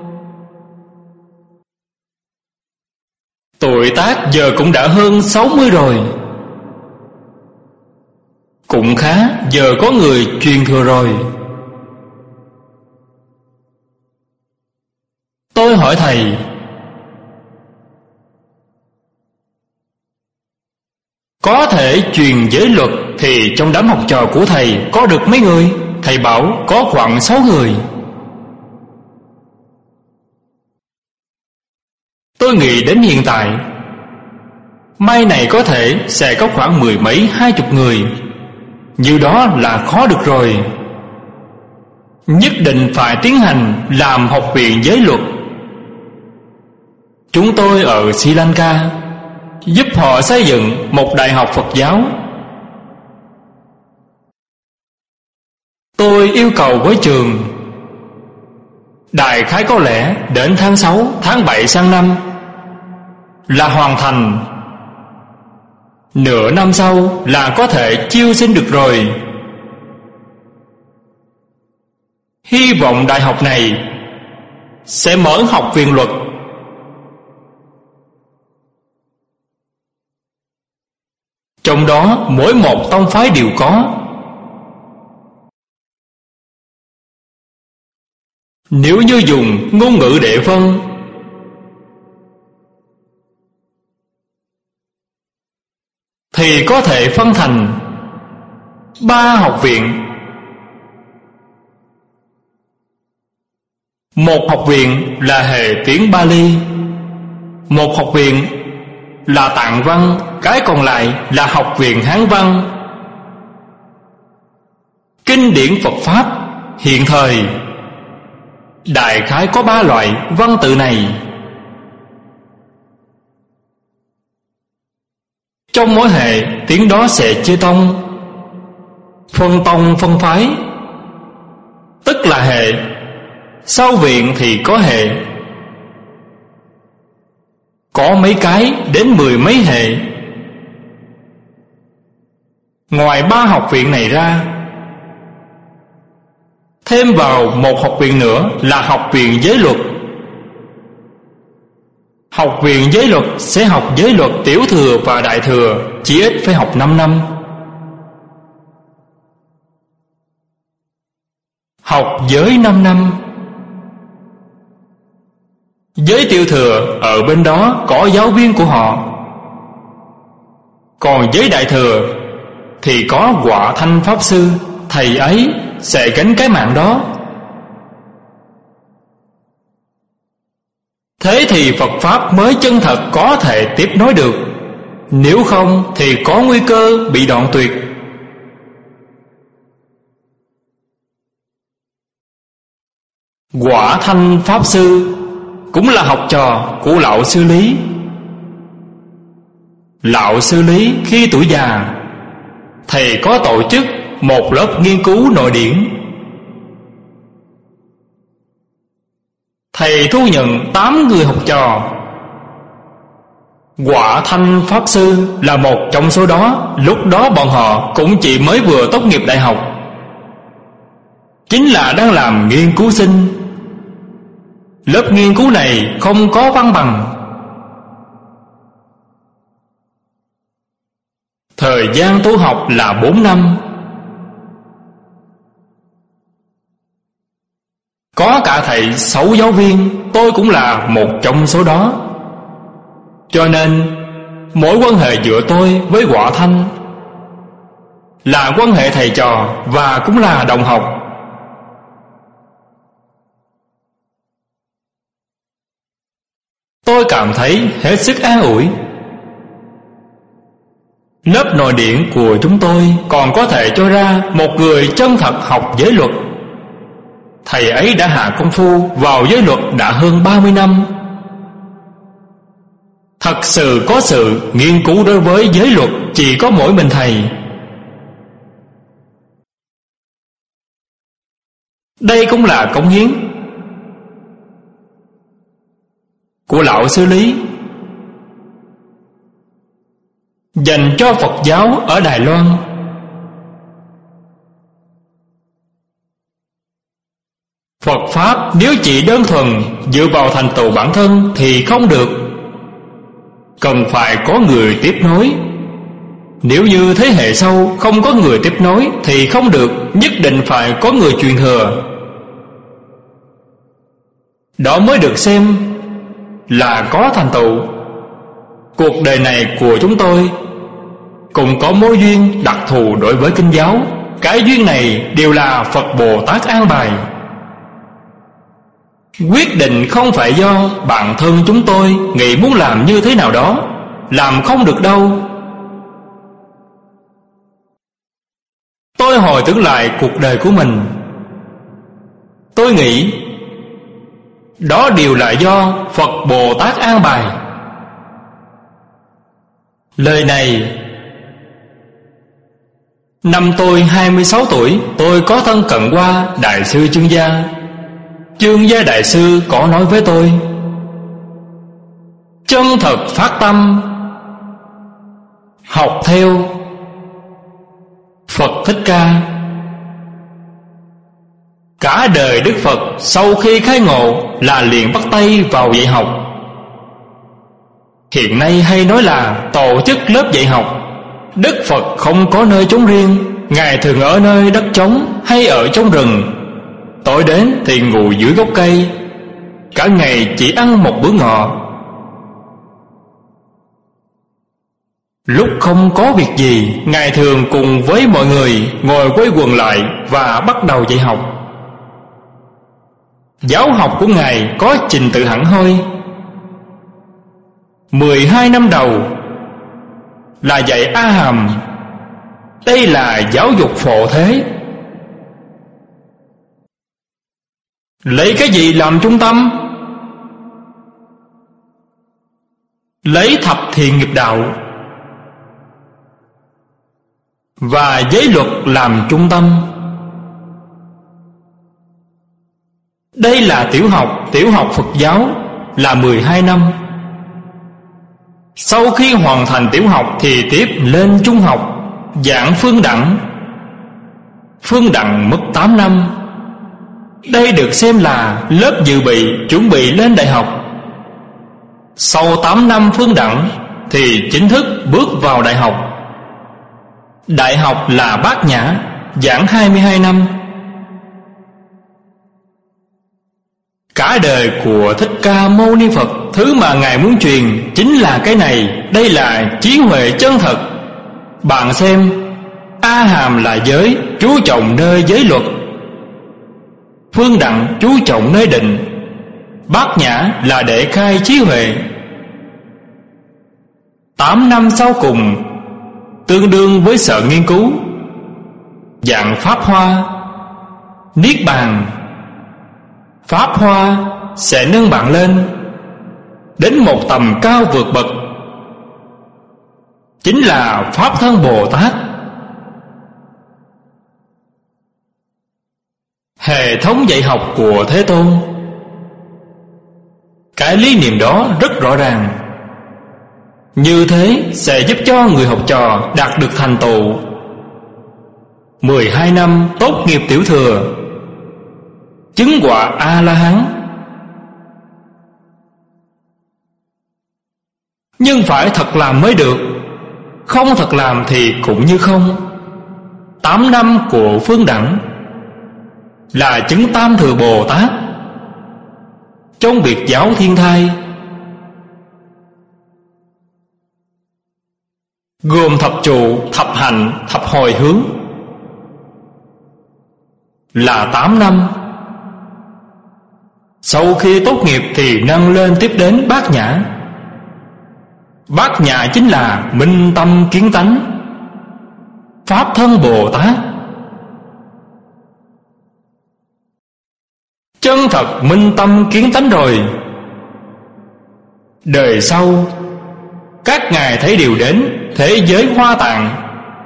Tuổi tác giờ cũng đã hơn 60 rồi. Cũng khá, giờ có người truyền thừa rồi. Tôi hỏi thầy, có thể truyền giới luật thì trong đám học trò của thầy có được mấy người? Thầy bảo có khoảng 6 người. Tôi nghĩ đến hiện tại, mai này có thể sẽ có khoảng 10 mấy 20 người. Như đó là khó được rồi. Nhất định phải tiến hành làm học viện giới luật. Chúng tôi ở Sri Lanka giúp họ xây dựng một đại học Phật giáo. Tôi yêu cầu với trường, đại khái có lẽ đến tháng 6, tháng 7 sang năm là hoàn thành. Nửa năm sau là có thể chiêu sinh được rồi. Hy vọng đại học này sẽ mở học viện luật. Trong đó mỗi một tông phái đều có. Nếu như dùng ngôn ngữ để phân thì có thể phân thành 3 học viện. Một học viện là hệ tiếng Bali, một học viện là Tạng văn, cái còn lại là học viện Hán văn. Kinh điển Phật Pháp hiện thời đại khái có 3 loại văn tự này. Trong mỗi hệ tiếng đó sẽ chia tông, phân tông phân phái, tức là hệ. Sau viện thì có hệ, có mấy cái đến 10 mấy hệ. Ngoài 3 học viện này ra, thêm vào một học viện nữa là học viện giới luật. Học viện giới luật sẽ học giới luật tiểu thừa và đại thừa, chỉ ít phải học 5 năm. Học giới 5 năm. Giới tiểu thừa ở bên đó có giáo viên của họ. Còn giới đại thừa thì có Quả Thanh Pháp Sư, thầy ấy sẽ gánh cái mạng đó. Thế thì Phật Pháp mới chân thật có thể tiếp nối được. Nếu không thì có nguy cơ bị đoạn tuyệt. Quả Thanh Pháp Sư cũng là học trò của Lão Sư Lý. Lão Sư Lý khi tuổi già, thầy có tổ chức một lớp nghiên cứu nội điển. Thầy thu nhận 8 người học trò. Quả Thanh Pháp Sư là một trong số đó. Lúc đó bọn họ cũng chỉ mới vừa tốt nghiệp đại học, chính là đang làm nghiên cứu sinh. Lớp nghiên cứu này không có văn bằng. Thời gian tu học là 4 năm. Có cả thầy 6 giáo viên, tôi cũng là một trong số đó. Cho nên mối quan hệ giữa tôi với Quả Thanh là quan hệ thầy trò và cũng là đồng học. Tôi cảm thấy hết sức an ủi. Lớp nội điển của chúng tôi còn có thể cho ra một người chân thật học giới luật. Thầy ấy đã hạ công phu vào giới luật đã hơn 30 năm. Thật sự có sự nghiên cứu đối với giới luật chỉ có mỗi mình thầy. Đây cũng là cống hiến của lão sư Lý dành cho Phật giáo ở Đài Loan. Phật Pháp nếu chỉ đơn thuần dựa vào thành tựu bản thân thì không được, cần phải có người tiếp nối. Nếu như thế hệ sau không có người tiếp nối thì không được, nhất định phải có người truyền thừa. Đó mới được xem là có thành tựu. Cuộc đời này của chúng tôi cũng có mối duyên đặc thù đối với kinh giáo. Cái duyên này đều là Phật Bồ Tát an bài. Quyết định không phải do bản thân chúng tôi nghĩ muốn làm như thế nào đó, làm không được đâu. Tôi hồi tưởng lại cuộc đời của mình, tôi nghĩ đó đều là do Phật Bồ Tát an bài. Lời này, năm tôi 26 tuổi, tôi có thân cận qua Đại sư Chương Gia. Chương Gia Đại sư có nói với tôi: chân thật phát tâm, học theo Phật Thích Ca. Cả đời Đức Phật sau khi khai ngộ là liền bắt tay vào dạy học. Hiện nay hay nói là tổ chức lớp dạy học. Đức Phật không có nơi chốn riêng, Ngài thường ở nơi đất trống hay ở trong rừng. Tối đến thì ngồi dưới gốc cây, cả ngày chỉ ăn một bữa ngọ. Lúc không có việc gì, Ngài thường cùng với mọi người ngồi quây quần lại và bắt đầu dạy học. Giáo học của Ngài có trình tự hẳn hoi. 12 năm đầu là dạy A Hàm. Đây là giáo dục phổ thế. Lấy cái gì làm trung tâm? Lấy thập thiện nghiệp đạo và giới luật làm trung tâm. Đây là tiểu học Phật giáo là 12 năm. Sau khi hoàn thành tiểu học thì tiếp lên trung học, giảng phương đẳng. Phương đẳng mất 8 năm. Đây được xem là lớp dự bị chuẩn bị lên đại học. Sau 8 năm phương đẳng thì chính thức bước vào đại học. Đại học là Bát Nhã, giảng 22 năm. Cả đời của Thích Ca Mâu Ni Phật, thứ mà Ngài muốn truyền chính là cái này. Đây là trí huệ chân thật. Bạn xem, A Hàm là giới, chú trọng nơi giới luật. Phương đẳng chú trọng nơi định. Bát Nhã là để khai trí huệ. 8 năm sau cùng tương đương với sở nghiên cứu, dạng Pháp Hoa, Niết Bàn. Pháp Hoa sẽ nâng bạn lên đến một tầm cao vượt bậc, chính là Pháp Thân Bồ Tát. Hệ thống dạy học của Thế Tôn, cái lý niệm đó rất rõ ràng. Như thế sẽ giúp cho người học trò đạt được thành tựu. 12 năm tốt nghiệp tiểu thừa, chứng quả A-la-hán. Nhưng phải thật làm mới được, không thật làm thì cũng như không. 8 năm của phương đẳng là chứng Tam Thừa Bồ Tát. Trong biệt giáo thiên thai gồm thập trụ, thập hạnh, thập hồi hướng là 8 năm. Sau khi tốt nghiệp thì nâng lên tiếp đến Bát Nhã. Bát Nhã chính là minh tâm kiến tánh. Pháp thân Bồ Tát. Chân thật minh tâm kiến tánh rồi, đời sau các ngài thấy điều đến thế giới Hoa Tạng.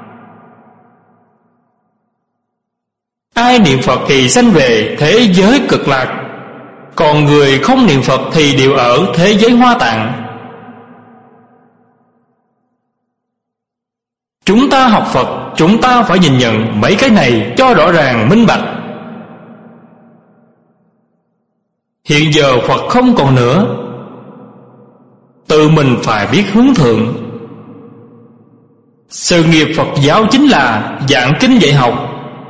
Ai niệm Phật thì sanh về thế giới Cực Lạc, còn người không niệm Phật thì đều ở thế giới Hoa Tạng. Chúng ta học Phật, chúng ta phải nhìn nhận mấy cái này cho rõ ràng minh bạch. Hiện giờ Phật không còn nữa, tự mình phải biết hướng thượng. Sự nghiệp Phật giáo chính là giảng kinh dạy học,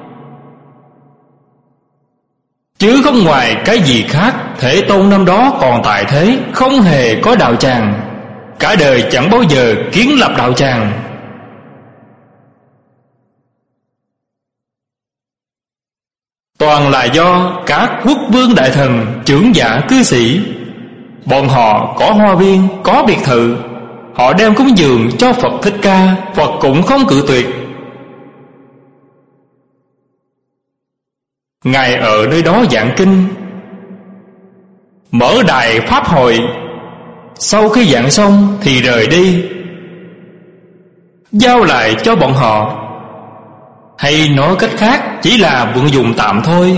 chứ không ngoài cái gì khác. Thế Tôn năm đó còn tại thế, không hề có đạo tràng, cả đời chẳng bao giờ kiến lập đạo tràng. Toàn là do các quốc vương đại thần, trưởng giả cư sĩ, bọn họ có hoa viên, có biệt thự, họ đem cúng dường cho Phật Thích Ca, Phật cũng không cự tuyệt. Ngài ở nơi đó giảng kinh, mở đài pháp hội. Sau khi giảng xong thì rời đi, giao lại cho bọn họ. Hay nói cách khác, chỉ là vận dụng tạm thôi.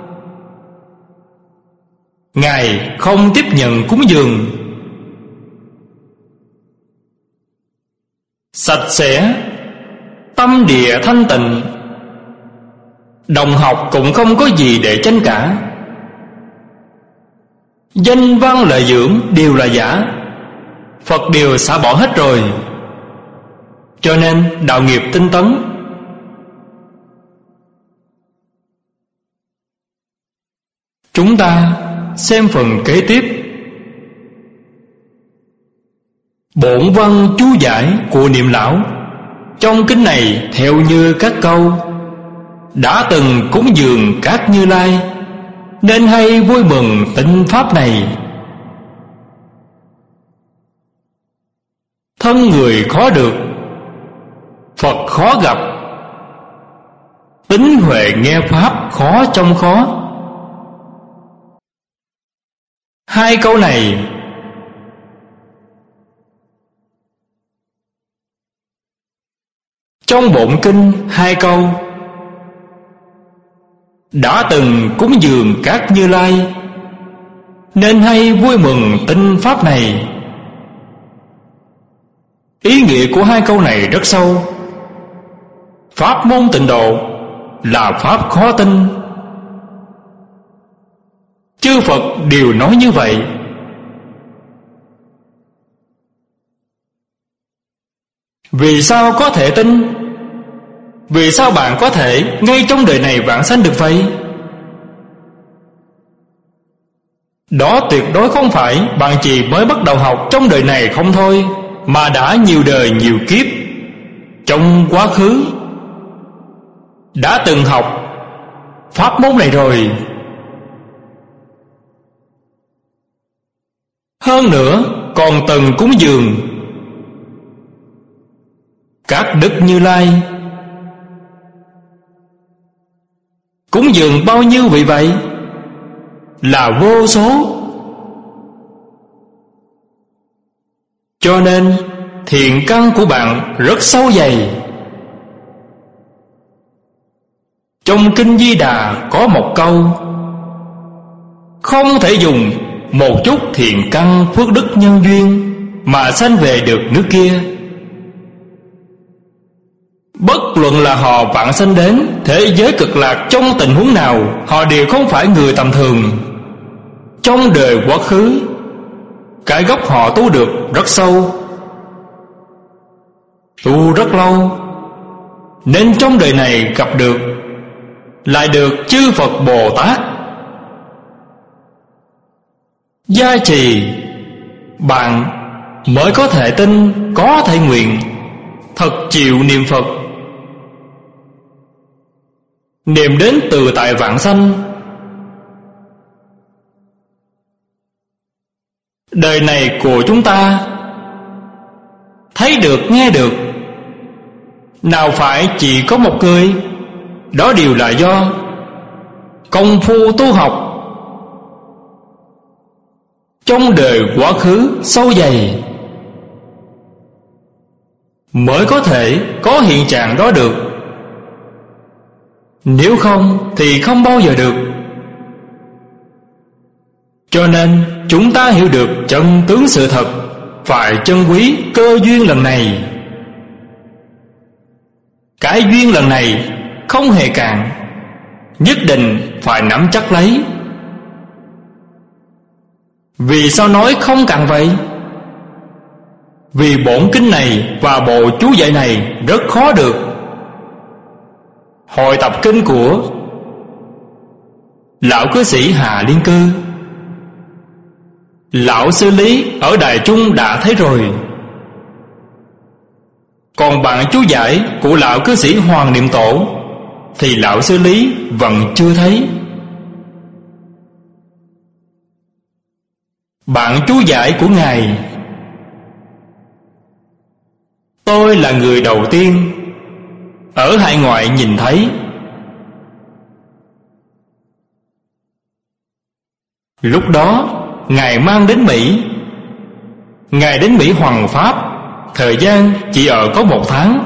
Ngài không tiếp nhận cúng dường. Sạch sẽ, tâm địa thanh tịnh, đồng học cũng không có gì để tranh cả. Danh văn lợi dưỡng đều là giả, Phật đều xả bỏ hết rồi. Cho nên đạo nghiệp tinh tấn. Chúng ta xem phần kế tiếp. Bổn văn chú giải của Niệm Lão. Trong kinh này theo như các câu: đã từng cúng dường các Như Lai, nên hay vui mừng tịnh pháp này. Thân người khó được, Phật khó gặp, tính huệ nghe pháp khó trong khó. Hai câu này trong bổn kinh, hai câu đã từng cúng dường các Như Lai, nên hay vui mừng tịnh pháp này. Ý nghĩa của hai câu này rất sâu. Pháp môn tịnh độ là pháp khó tin, chư Phật đều nói như vậy. Vì sao có thể tin? Vì sao bạn có thể ngay trong đời này vãng sanh được vậy? Đó tuyệt đối không phải bạn chỉ mới bắt đầu học trong đời này không thôi, mà đã nhiều đời nhiều kiếp trong quá khứ đã từng học pháp môn này rồi. Hơn nữa còn từng cúng dường các đức Như Lai. Cúng dường bao nhiêu vị vậy? Là vô số. Cho nên thiện căn của bạn rất sâu dày. Trong Kinh Di Đà có một câu: không thể dùng một chút thiện căn phước đức nhân duyên mà sanh về được nước kia. Bất luận là họ vãng sanh đến thế giới Cực Lạc trong tình huống nào, họ đều không phải người tầm thường. Trong đời quá khứ, cái gốc họ tu được rất sâu, tu rất lâu, nên trong đời này gặp được, lại được chư Phật Bồ Tát gia trì, bạn mới có thể tin, có thể nguyện thật chịu niệm Phật, niệm đến từ tại vãng sanh. Đời này của chúng ta thấy được, nghe được, Nào phải chỉ có một người. Đó đều là do công phu tu học trong đời quá khứ sâu dày mới có thể có hiện trạng đó được. Nếu không thì không bao giờ được. Cho nên chúng ta hiểu được chân tướng sự thật, phải trân quý cơ duyên lần này. Cái duyên lần này không hề cạn, nhất định phải nắm chắc lấy. Vì sao nói không cạn vậy? Vì bổn kinh này và bộ chú giải này rất khó được. Hội tập kinh của lão cư sĩ Hà Liên Cư, lão sư Lý ở Đài Trung đã thấy rồi. Còn bản chú giải của lão cư sĩ Hoàng Niệm Tổ thì lão sư Lý vẫn chưa thấy. Bản chú giải của ngài, tôi là người đầu tiên ở hải ngoại nhìn thấy. Lúc đó ngài mang đến Mỹ. Ngài đến Mỹ hoằng pháp, thời gian chỉ ở có 1 tháng.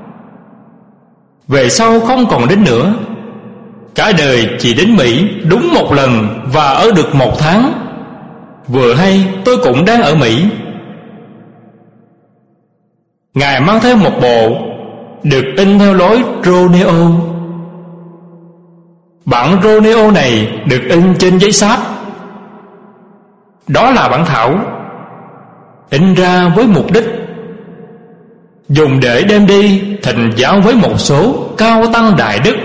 Về sau không còn đến nữa. Cả đời chỉ đến Mỹ đúng 1 lần và ở được 1 tháng. Vừa hay tôi cũng đang ở Mỹ. Ngài mang theo một bộ được in theo lối Romeo. Bản Romeo này được in trên giấy sáp. Đó là bản thảo, in ra với mục đích dùng để đem đi thỉnh giáo với một số cao tăng đại đức,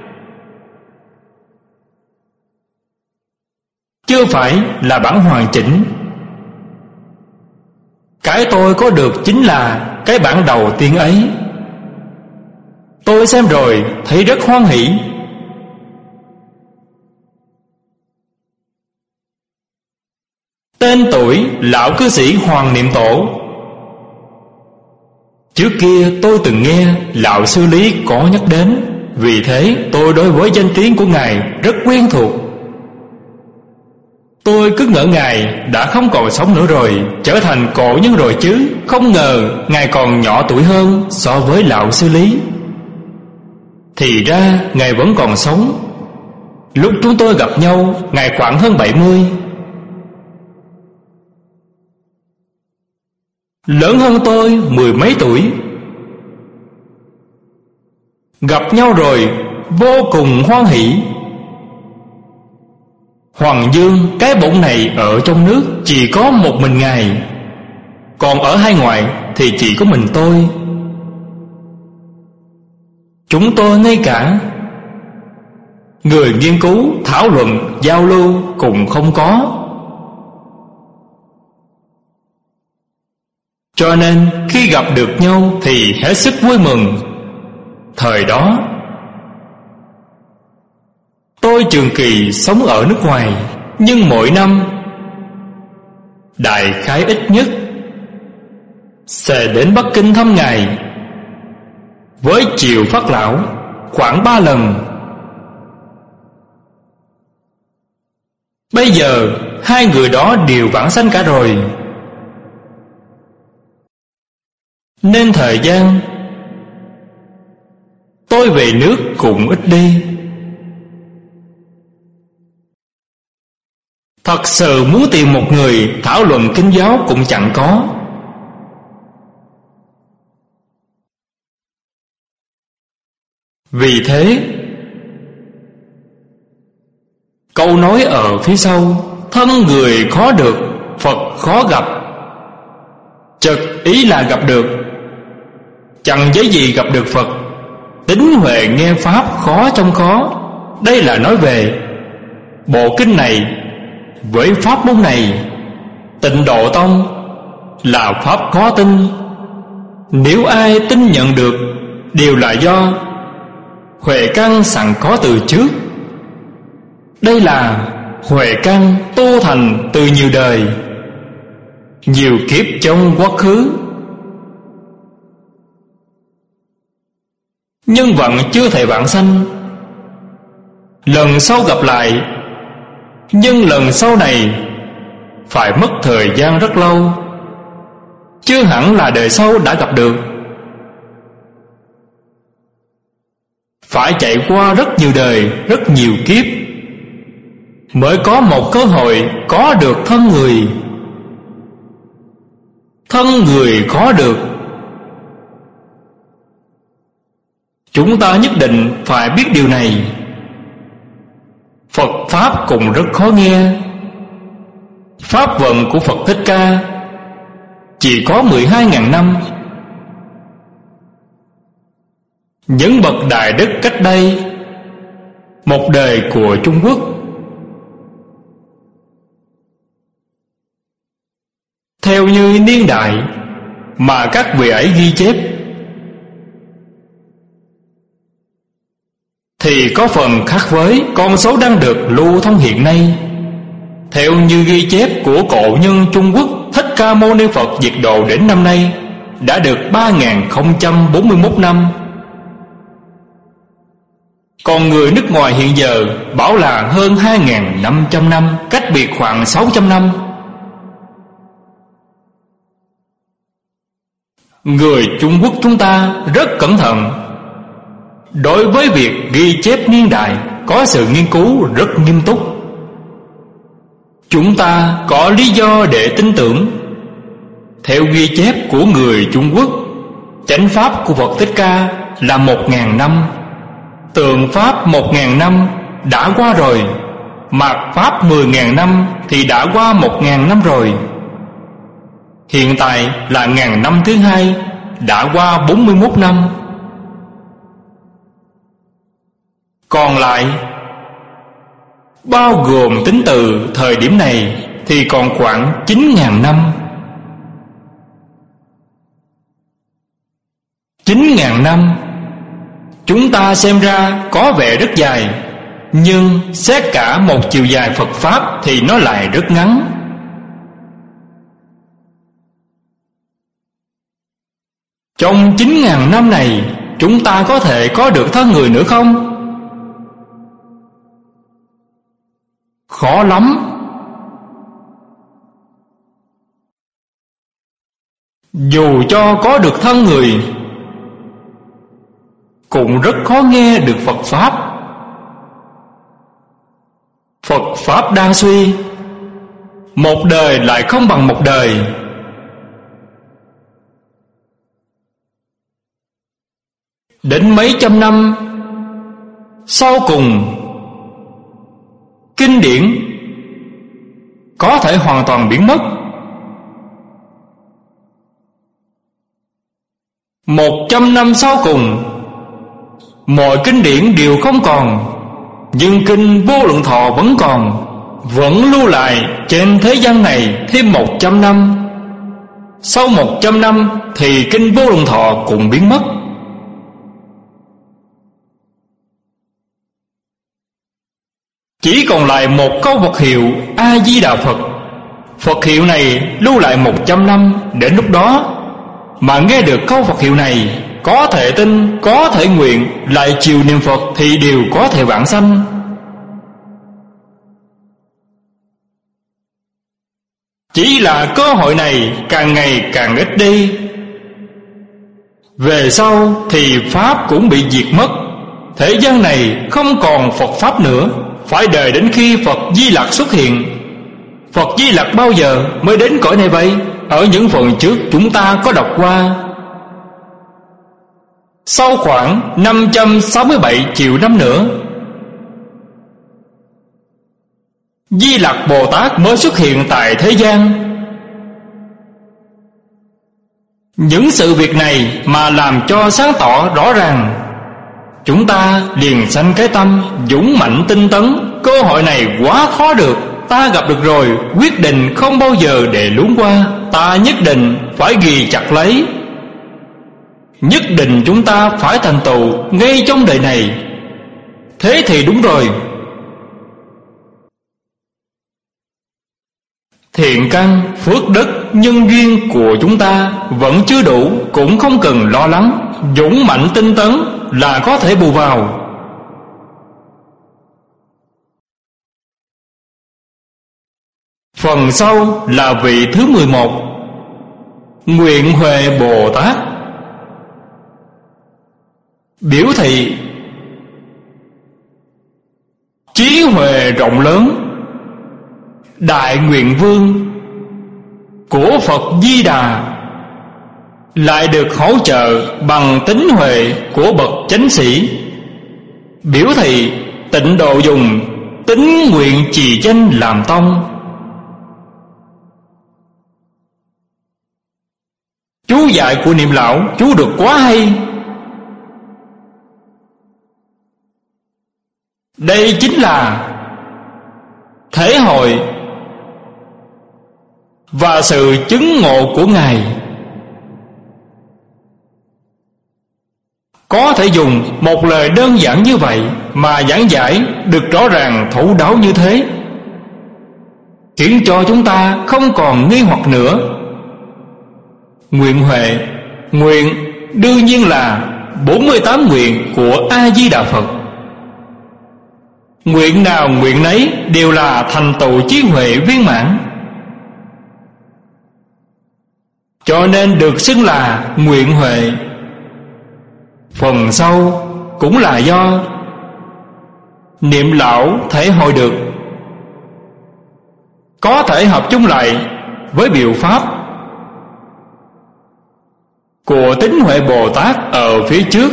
chưa phải là bản hoàn chỉnh. Cái tôi có được chính là cái bản đầu tiên ấy. Tôi xem rồi thấy rất hoan hỷ. Tên tuổi lão cư sĩ Hoàng Niệm Tổ. Trước kia tôi từng nghe lão sư Lý có nhắc đến, vì thế tôi đối với danh tiếng của ngài rất quen thuộc. Tôi cứ ngỡ ngài đã không còn sống nữa rồi, trở thành cổ nhân rồi chứ. Không ngờ ngài còn nhỏ tuổi hơn so với lão sư Lý. Thì ra ngài vẫn còn sống. Lúc chúng tôi gặp nhau, ngài khoảng hơn 70. Lớn hơn tôi 10 mấy tuổi. Gặp nhau rồi vô cùng hoan hỷ. Hoàng Dương cái bụng này ở trong nước chỉ có một mình ngài, còn ở hải ngoại thì chỉ có mình tôi. Chúng tôi ngay cả người nghiên cứu, thảo luận, giao lưu cũng không có. Cho nên khi gặp được nhau thì hết sức vui mừng. Thời đó tôi trường kỳ sống ở nước ngoài, nhưng mỗi năm đại khái ít nhất sẽ đến Bắc Kinh thăm ngài. Với Triều Phát lão khoảng 3 lần. Bây giờ hai người đó đều vãng sanh cả rồi, nên thời gian tôi về nước cũng ít đi. Thật sự muốn tìm một người thảo luận kinh giáo cũng chẳng có. Vì thế câu nói ở phía sau, thân người khó được, Phật khó gặp. Chợt ý là gặp được, chẳng giấy gì gặp được Phật. Tính huệ nghe pháp khó trong khó. Đây là nói về bộ kinh này với pháp môn này. Tịnh Độ Tông là pháp khó tin. Nếu ai tin nhận được, đều là do huệ căn sẵn có từ trước. Đây là huệ căn tu thành từ nhiều đời, nhiều kiếp trong quá khứ. nhân vận chưa thể vãng sanh. Lần sau gặp lại, nhưng lần sau này phải mất thời gian rất lâu, chưa hẳn là đời sau đã gặp được. Phải chạy qua rất nhiều đời, rất nhiều kiếp mới có một cơ hội có được thân người. Thân người khó được, chúng ta nhất định phải biết điều này. Phật Pháp cũng rất khó nghe. Pháp vận của Phật Thích Ca chỉ có 12.000 năm. Những bậc đại đức cách đây một đời của Trung Quốc, theo như niên đại mà các vị ấy ghi chép, thì có phần khác với con số đang được lưu thông hiện nay. Theo như ghi chép của cổ nhân Trung Quốc, Thích Ca Mâu Ni Phật diệt độ đến năm nay đã được 3041 năm. Còn người nước ngoài hiện giờ bảo là hơn 2500 năm, cách biệt khoảng 600 năm. Người Trung Quốc chúng ta rất cẩn thận đối với việc ghi chép niên đại, có sự nghiên cứu rất nghiêm túc. Chúng ta có lý do để tin tưởng. Theo ghi chép của người Trung Quốc, chánh pháp của Phật Thích Ca là 1000 năm, tượng pháp 1000 năm đã qua rồi, mạt pháp 10.000 năm thì đã qua 1000 năm rồi. Hiện tại là ngàn năm thứ hai, đã qua 41 năm. Còn lại bao gồm tính từ thời điểm này thì còn khoảng 9.000 năm. 9.000 năm chúng ta xem ra có vẻ rất dài, nhưng xét cả một chiều dài Phật Pháp thì nó lại rất ngắn. Trong 9.000 năm này, chúng ta có thể có được thân người nữa không? Khó lắm. Dù cho có được thân người, cũng rất khó nghe được Phật Pháp. Phật Pháp đang suy, một đời lại không bằng một đời. Đến mấy trăm năm sau cùng, kinh điển có thể hoàn toàn biến mất. 100 năm sau cùng, mọi kinh điển đều không còn, nhưng kinh Vô Lượng Thọ vẫn còn, vẫn lưu lại trên thế gian này thêm 100 năm. Sau 100 năm thì kinh Vô Lượng Thọ cũng biến mất. Chỉ còn lại một câu Phật hiệu A-di-đà Phật. Phật hiệu này lưu lại 100 năm. Đến lúc đó mà nghe được câu Phật hiệu này, có thể tin, có thể nguyện, lại chiều niệm Phật thì đều có thể vãng sanh. Chỉ là cơ hội này càng ngày càng ít đi. Về sau thì Pháp cũng bị diệt mất. Thế gian này không còn Phật Pháp nữa, phải đợi đến khi Phật Di Lặc xuất hiện. Phật Di Lặc bao giờ mới đến cõi này vậy? Ở những phần trước chúng ta có đọc qua, sau khoảng 567 triệu năm nữa, Di Lặc Bồ Tát mới xuất hiện tại thế gian. Những sự việc này mà làm cho sáng tỏ rõ ràng, chúng ta liền sanh cái tâm dũng mạnh tinh tấn. Cơ hội này quá khó được, ta gặp được rồi, quyết định không bao giờ để luống qua. Ta nhất định phải ghi chặt lấy. Nhất định chúng ta phải thành tựu ngay trong đời này. Thế thì đúng rồi. Thiện căn, phước đức, nhân duyên của chúng ta vẫn chưa đủ, cũng không cần lo lắng. Dũng mạnh tinh tấn là có thể bù vào. Phần sau là vị thứ 11, Nguyện Huệ Bồ Tát. Biểu thị trí huệ rộng lớn, đại nguyện vương của Phật Di Đà lại được hỗ trợ bằng tín huệ của bậc chánh sĩ. Biểu thị Tịnh Độ dùng tín nguyện trì danh làm tông. Chú dạy của Niệm Lão chú được quá hay. Đây chính là thể hội và sự chứng ngộ của Ngài. Có thể dùng một lời đơn giản như vậy mà giảng giải được rõ ràng thấu đáo như thế, khiến cho chúng ta không còn nghi hoặc nữa. Nguyện huệ, nguyện đương nhiên là 48 nguyện của A-di-đà Phật. Nguyện nào nguyện nấy đều là thành tựu trí huệ viên mãn, cho nên được xưng là nguyện huệ. Phần sau cũng là do Niệm Lão thể hội được, có thể hợp chung lại với biểu pháp của tín huệ Bồ Tát ở phía trước,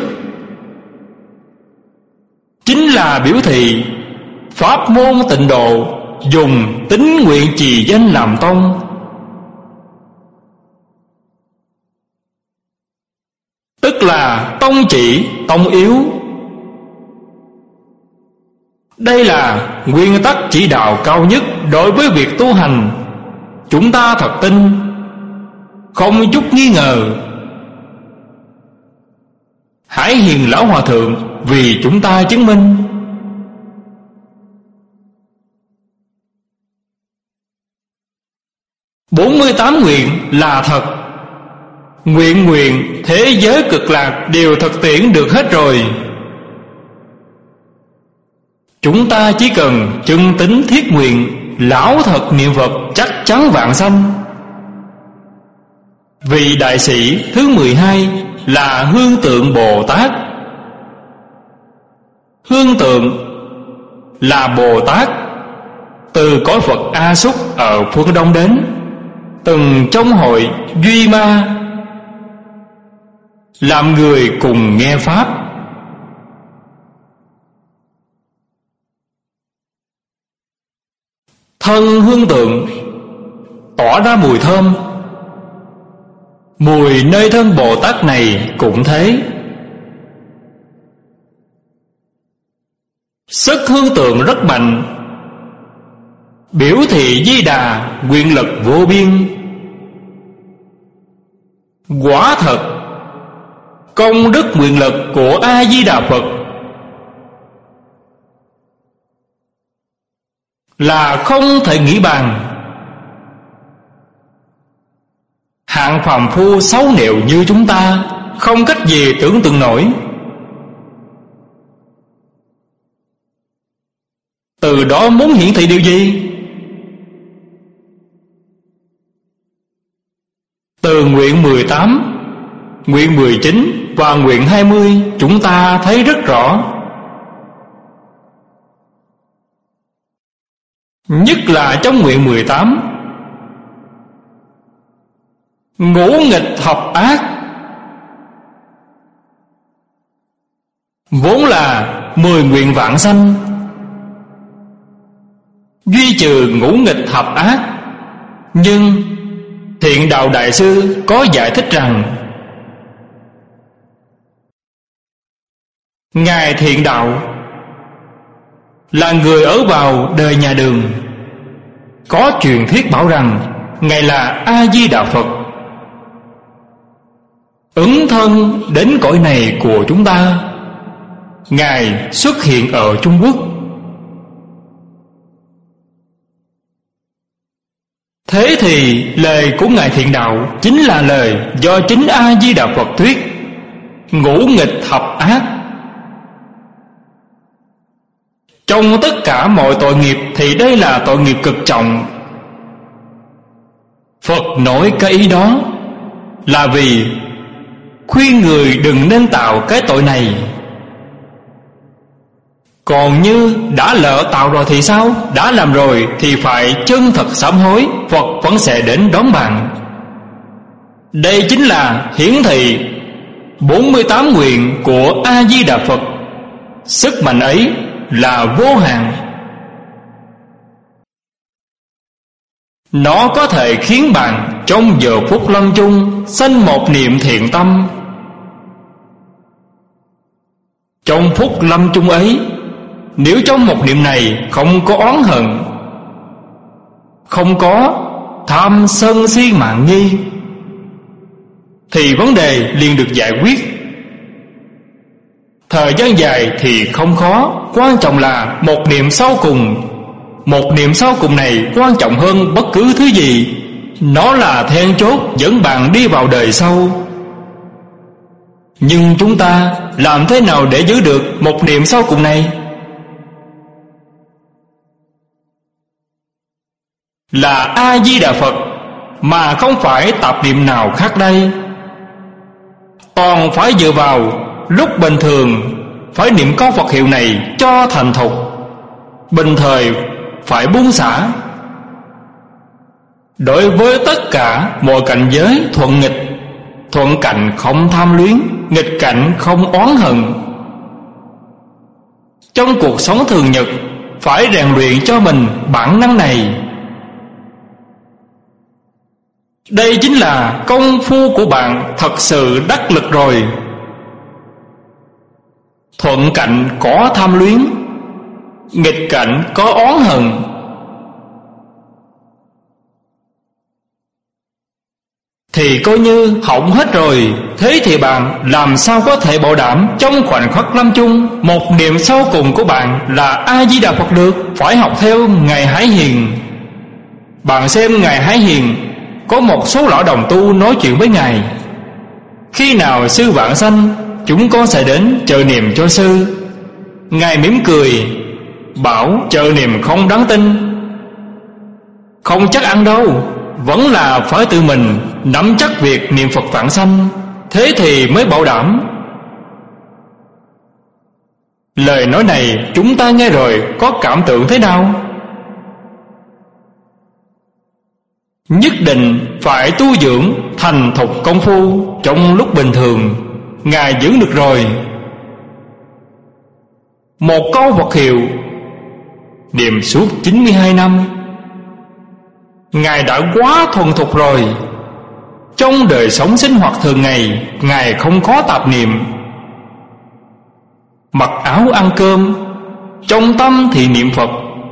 chính là biểu thị pháp môn Tịnh Độ dùng tín nguyện trì danh làm tông. Tức là tông chỉ, tông yếu. Đây là nguyên tắc chỉ đạo cao nhất đối với việc tu hành. Chúng ta thật tin, không chút nghi ngờ. Hải Hiền Lão Hòa Thượng vì chúng ta chứng minh. "48 nguyện là thật. Nguyện thế giới cực lạc đều thực tiễn được hết rồi. Chúng ta chỉ cần chân tín thiết nguyện, lão thật niệm Phật chắc chắn vãng sanh." Vị đại sĩ thứ 12 là Hương Tượng Bồ Tát. Hương Tượng là Bồ Tát từ cõi Phật A Xúc ở phương Đông đến, từng trong hội Duy Ma làm người cùng nghe pháp. Thân hương tượng tỏa ra mùi thơm. Mùi nơi thân Bồ Tát này cũng thế. Sức hương tượng rất mạnh, biểu thị Di Đà quyền lực vô biên. Quả thật công đức nguyện lực của A-di-đà Phật là không thể nghĩ bàn. Hạng phàm phu xấu nẻo như chúng ta không cách gì tưởng tượng nổi. Từ đó muốn hiển thị điều gì? Từ nguyện 18, nguyện 19 và nguyện 20 chúng ta thấy rất rõ. Nhất là trong nguyện 18, ngũ nghịch hợp ác, vốn là 10 nguyện vãng sanh. Duy trừ ngũ nghịch hợp ác, nhưng Thiện Đạo Đại Sư có giải thích rằng Ngài Thiện Đạo là người ở vào đời nhà Đường. Có truyền thuyết bảo rằng Ngài là A-di-đà Phật, ứng thân đến cõi này của chúng ta. Ngài xuất hiện ở Trung Quốc. Thế thì lời của Ngài Thiện Đạo chính là lời do chính A-di-đà Phật thuyết: ngũ nghịch thập ác. Trong tất cả mọi tội nghiệp thì đây là tội nghiệp cực trọng. Phật nói cái ý đó là vì khuyên người đừng nên tạo cái tội này. Còn như đã lỡ tạo rồi thì sao? Đã làm rồi thì phải chân thật sám hối, Phật vẫn sẽ đến đón bạn. Đây chính là hiển thị 48 nguyện của A-di-đà Phật. Sức mạnh ấy là vô hạn. Nó có thể khiến bạn trong giờ phút lâm chung sanh một niệm thiện tâm. Trong phút lâm chung ấy, nếu trong một niệm này không có oán hận, không có tham sân si mạn nghi, thì vấn đề liền được giải quyết. Thời gian dài thì không khó, quan trọng là một niệm sau cùng. Một niệm sau cùng này quan trọng hơn bất cứ thứ gì. Nó là then chốt dẫn bạn đi vào đời sau. Nhưng chúng ta làm thế nào để giữ được một niệm sau cùng này? Là A-di-đà Phật, mà không phải tạp niệm nào khác đây. Toàn phải dựa vào lúc bình thường phải niệm câu Phật hiệu này cho thành thục, bình thời phải buông xả. Đối với tất cả mọi cảnh giới thuận nghịch, thuận cảnh không tham luyến, nghịch cảnh không oán hận. Trong cuộc sống thường nhật phải rèn luyện cho mình bản năng này. Đây chính là công phu của bạn thật sự đắc lực rồi. Thuận cảnh có tham luyến, nghịch cảnh có oán hận, thì coi như hỏng hết rồi. Thế thì bạn làm sao có thể bảo đảm trong khoảnh khắc lâm chung một niệm sau cùng của bạn là A-di-đà Phật được? Phải học theo Ngài Hải Hiền. Bạn xem Ngài Hải Hiền có một số lão đồng tu nói chuyện với Ngài: khi nào sư vãng sanh, chúng con sẽ đến chờ niệm cho sư. Ngài mỉm cười bảo chờ niệm không đáng tin, không chắc ăn đâu, vẫn là phải tự mình nắm chắc việc niệm Phật vãng sanh, thế thì mới bảo đảm. Lời nói này chúng ta nghe rồi có cảm tưởng thế nào? Nhất định phải tu dưỡng thành thục công phu trong lúc bình thường. Ngài giữ được rồi. Một câu Phật hiệu niệm suốt 92 năm, Ngài đã quá thuần thục rồi. Trong đời sống sinh hoạt thường ngày, Ngài không có tạp niệm. Mặc áo ăn cơm, trong tâm thì niệm Phật.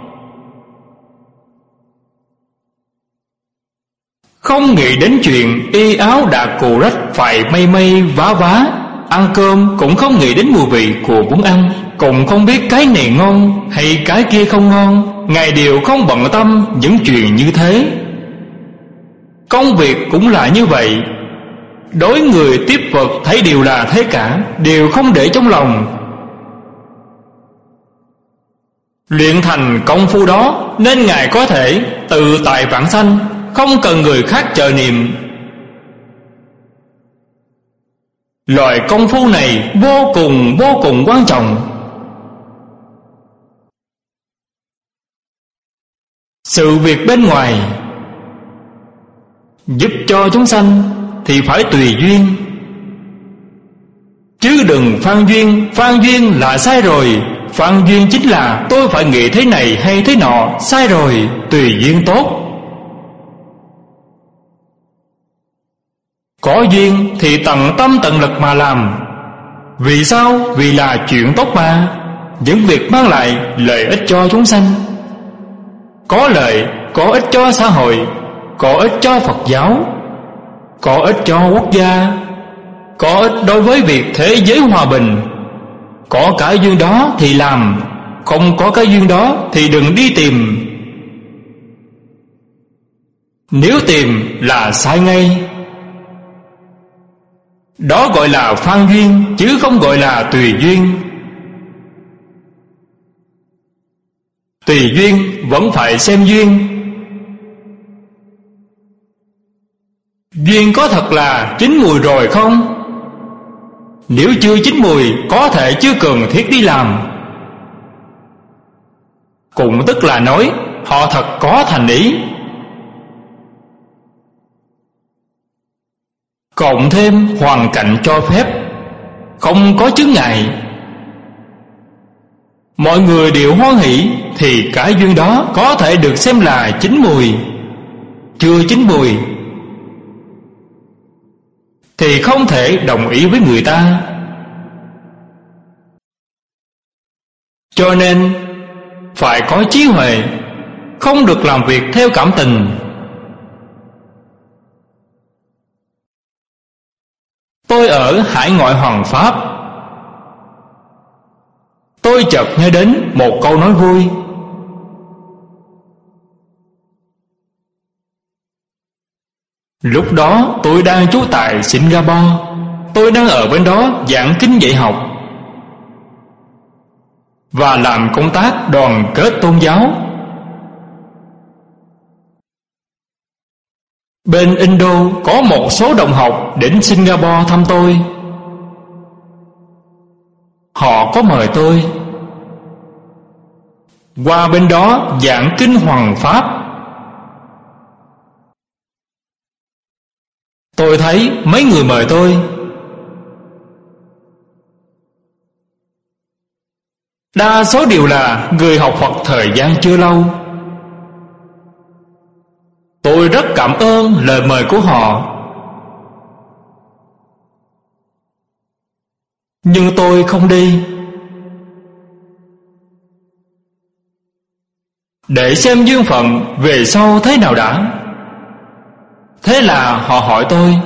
Không nghĩ đến chuyện y áo đã cù rách phải mây mây vá vá. Ăn cơm cũng không nghĩ đến mùi vị của món ăn, cũng không biết cái này ngon hay cái kia không ngon. Ngài đều không bận tâm những chuyện như thế. Công việc cũng là như vậy. Đối người tiếp vật thấy đều là thế cả, đều không để trong lòng. Luyện thành công phu đó nên Ngài có thể tự tại vãng sanh, không cần người khác chờ niệm. Loại công phu này vô cùng quan trọng. Sự việc bên ngoài giúp cho chúng sanh thì phải tùy duyên, chứ đừng phan duyên. Phan duyên là sai rồi. Phan duyên chính là tôi phải nghĩ thế này hay thế nọ, sai rồi. Tùy duyên tốt. Có duyên thì tận tâm tận lực mà làm. Vì sao? Vì là chuyện tốt mà. Những việc mang lại lợi ích cho chúng sanh. Có lợi, có ích cho xã hội, có ích cho Phật giáo, có ích cho quốc gia, có ích đối với việc thế giới hòa bình. Có cái duyên đó thì làm, không có cái duyên đó thì đừng đi tìm. Nếu tìm là sai ngay. Đó gọi là phan duyên, chứ không gọi là tùy duyên. Tùy duyên vẫn phải xem duyên. Duyên có thật là chín mùi rồi không? Nếu chưa chín mùi, có thể chưa cần thiết đi làm. Cũng tức là nói họ thật có thành ý. Cộng thêm hoàn cảnh cho phép, không có chướng ngại, mọi người đều hoan hỷ, thì cái duyên đó có thể được xem là chín mùi. Chưa chín mùi thì không thể đồng ý với người ta. Cho nên phải có trí huệ, không được làm việc theo cảm tình. Tôi ở hải ngoại Hoàng Pháp, tôi chợt nhớ đến một câu nói vui. Lúc đó tôi đang trú tại Singapore. Tôi đang ở bên đó giảng kinh dạy học và làm công tác đoàn kết tôn giáo. Bên Indo có một số đồng học đến Singapore thăm tôi. Họ có mời tôi qua bên đó giảng kinh Hoằng Pháp. Tôi thấy mấy người mời tôi đa số đều là người học Phật thời gian chưa lâu. Tôi rất cảm ơn lời mời của họ, nhưng tôi không đi. Để xem duyên phận về sau thế nào đã. Thế là họ hỏi tôi: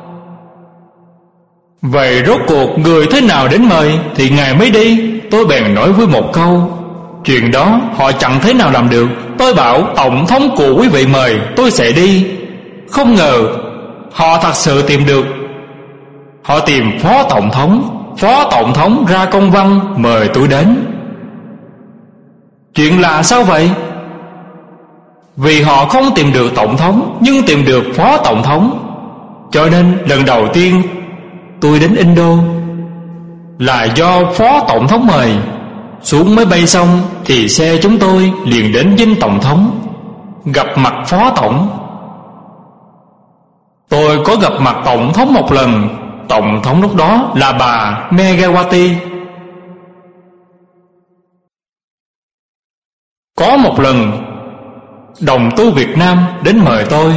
vậy rốt cuộc người thế nào đến mời thì ngài mới đi? Tôi bèn nói với một câu: chuyện đó họ chẳng thế nào làm được. Tôi bảo tổng thống của quý vị mời tôi sẽ đi. Không ngờ họ thật sự tìm được. Họ tìm phó tổng thống. Phó tổng thống ra công văn mời tôi đến. Chuyện là sao vậy? Vì họ không tìm được tổng thống, nhưng tìm được phó tổng thống. Cho nên lần đầu tiên tôi đến Indo là do phó tổng thống mời. Xuống máy bay xong thì xe chúng tôi liền đến dinh tổng thống, gặp mặt phó tổng. Tôi có gặp mặt tổng thống một lần. Tổng thống lúc đó là bà Megawati. Có một lần đồng tu Việt Nam đến mời tôi.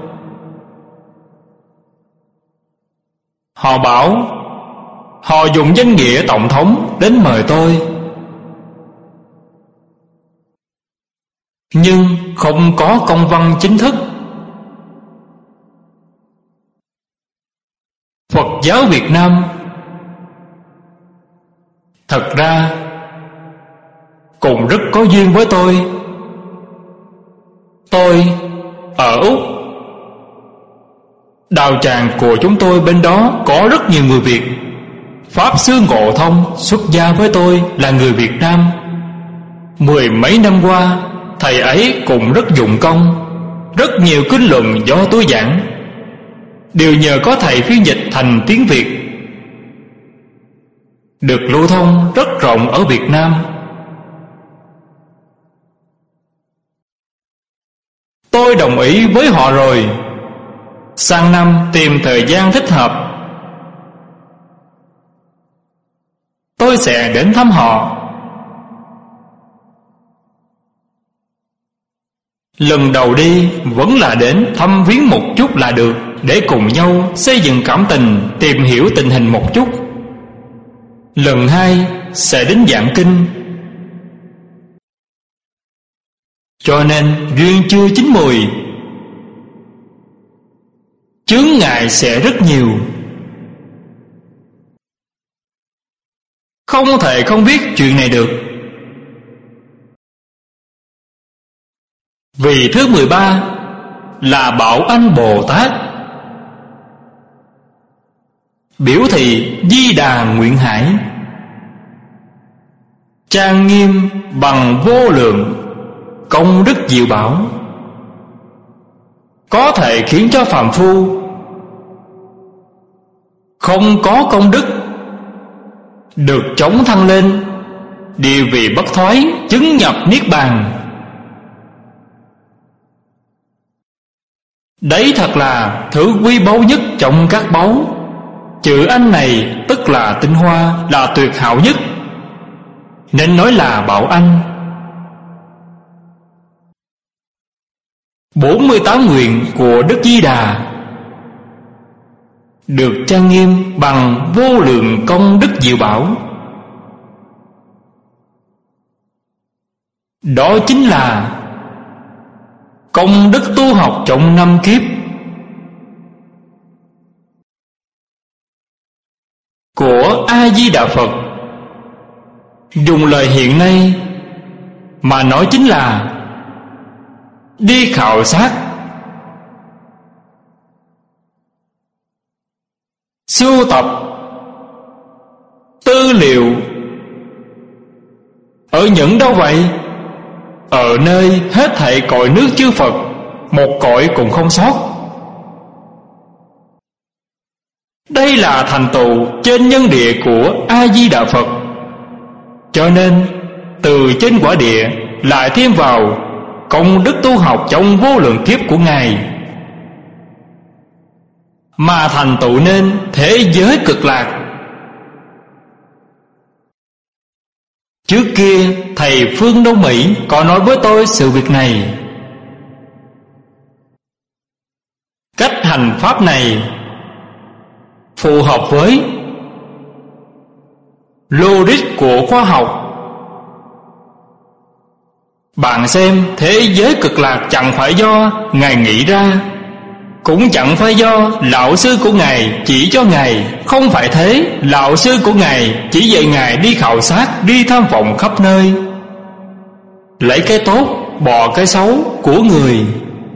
Họ bảo họ dùng danh nghĩa tổng thống đến mời tôi, nhưng không có công văn chính thức. Phật giáo Việt Nam thật ra cũng rất có duyên với tôi. Tôi ở Úc, đạo tràng của chúng tôi bên đó có rất nhiều người Việt. Pháp Sư Ngộ Thông xuất gia với tôi là người Việt Nam. 10 mấy năm qua, thầy ấy cũng rất dụng công. Rất nhiều kinh luận do tôi giảng đều nhờ có thầy phiên dịch thành tiếng Việt, được lưu thông rất rộng ở Việt Nam. Tôi đồng ý với họ rồi. Sang năm tìm thời gian thích hợp, tôi sẽ đến thăm họ. Lần đầu đi vẫn là đến thăm viếng một chút là được, để cùng nhau xây dựng cảm tình, tìm hiểu tình hình một chút. Lần hai sẽ đến giảng kinh. Cho nên duyên chưa chín mùi, chướng ngại sẽ rất nhiều. Không thể không biết chuyện này được. Vì thứ 13 là Bảo Anh Bồ Tát, biểu thị Di Đà Nguyện Hải, trang nghiêm bằng vô lượng công đức diệu bảo, có thể khiến cho phàm phu không có công đức được chống thăng lên địa vị bất thoái, chứng nhập niết bàn. Đấy thật là thứ quý báu nhất trong các báu. Chữ Anh này tức là tinh hoa, là tuyệt hảo nhất, nên nói là Bảo Anh. 48 nguyện của Đức Di Đà được trang nghiêm bằng vô lượng công đức diệu bảo. Đó chính là công đức tu học trong 5 kiếp của A Di Đà Phật. Dùng lời hiện nay mà nói chính là đi khảo sát, sưu tập tư liệu. Ở những đâu vậy? Ở nơi hết thảy cõi nước chư Phật, một cõi cũng không sót. Đây là thành tựu trên nhân địa của A Di Đà Phật. Cho nên từ trên quả địa lại thêm vào công đức tu học trong vô lượng kiếp của Ngài, mà thành tựu nên thế giới cực lạc. Trước kia thầy Phương Đông Mỹ có nói với tôi sự việc này. Cách hành pháp này phù hợp với logic của khoa học. Bạn xem, thế giới cực lạc chẳng phải do Ngài nghĩ ra, cũng chẳng phải do lão sư của Ngài chỉ cho Ngài. Không phải thế. Lão sư của Ngài chỉ dạy Ngài đi khảo sát, đi tham vọng khắp nơi, lấy cái tốt bỏ cái xấu của người.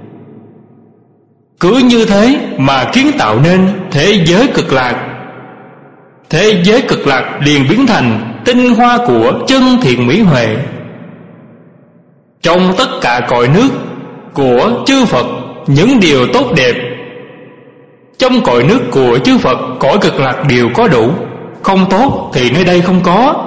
Cứ như thế mà kiến tạo nên thế giới cực lạc. Thế giới cực lạc liền biến thành tinh hoa của chân thiện mỹ huệ. Trong tất cả cõi nước của chư Phật, những điều tốt đẹp trong cõi nước của chư Phật, cõi cực lạc đều có đủ. Không tốt thì nơi đây không có.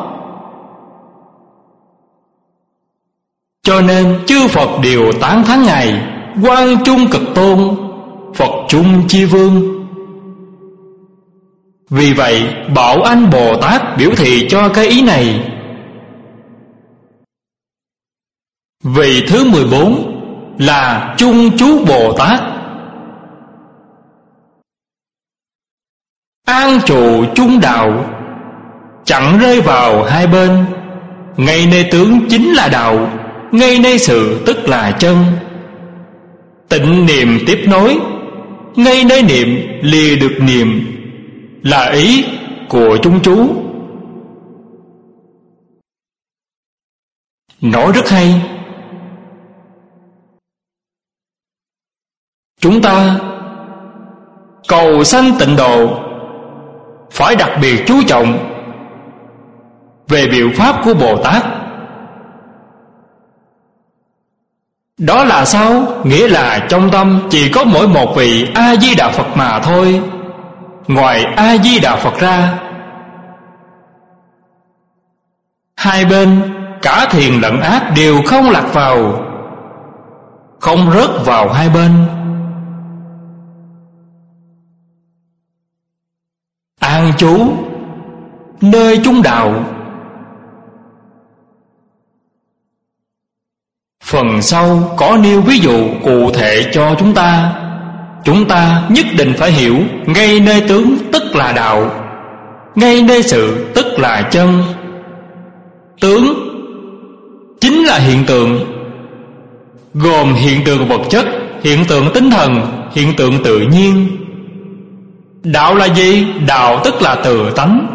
Cho nên chư Phật đều tán thán Ngài Quang Trung Cực Tôn, Phật Trung Chi Vương. Vì vậy Bảo Anh Bồ Tát biểu thị cho cái ý này. Vị thứ 14 là Chung Chú Bồ Tát, an trụ chung đạo, chẳng rơi vào hai bên. Ngay nơi tướng chính là đạo, ngay nơi sự tức là chân. Tịnh niệm tiếp nối, ngay nơi niệm lìa được niệm, là ý của chung chú. Nói rất hay. Chúng ta cầu sanh tịnh độ phải đặc biệt chú trọng về biểu pháp của Bồ Tát. Đó là sao? Nghĩa là trong tâm chỉ có mỗi một vị A Di Đà Phật mà thôi. Ngoài A Di Đà Phật ra, hai bên cả thiện lẫn ác đều không lạc vào, không rớt vào hai bên. An trú nơi chung đạo. Phần sau có nêu ví dụ cụ thể cho chúng ta. Chúng ta nhất định phải hiểu ngay nơi tướng tức là đạo, ngay nơi sự tức là chân. Tướng chính là hiện tượng, gồm hiện tượng vật chất, hiện tượng tinh thần, hiện tượng tự nhiên. Đạo là gì? Đạo tức là tự tánh.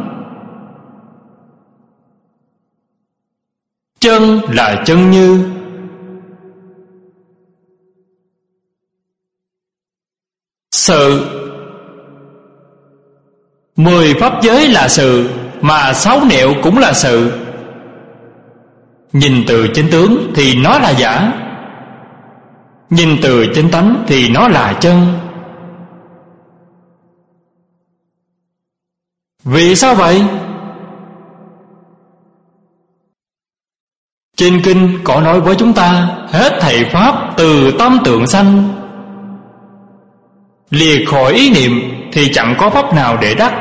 Chân là chân như. Sự. 10 pháp giới là sự, mà 6 nẻo cũng là sự. Nhìn từ trên tướng thì nó là giả, nhìn từ trên tánh thì nó là chân. Vì sao vậy? Trên kinh có nói với chúng ta, hết thảy pháp từ tâm tượng sanh. Lìa khỏi ý niệm thì chẳng có pháp nào để đắc.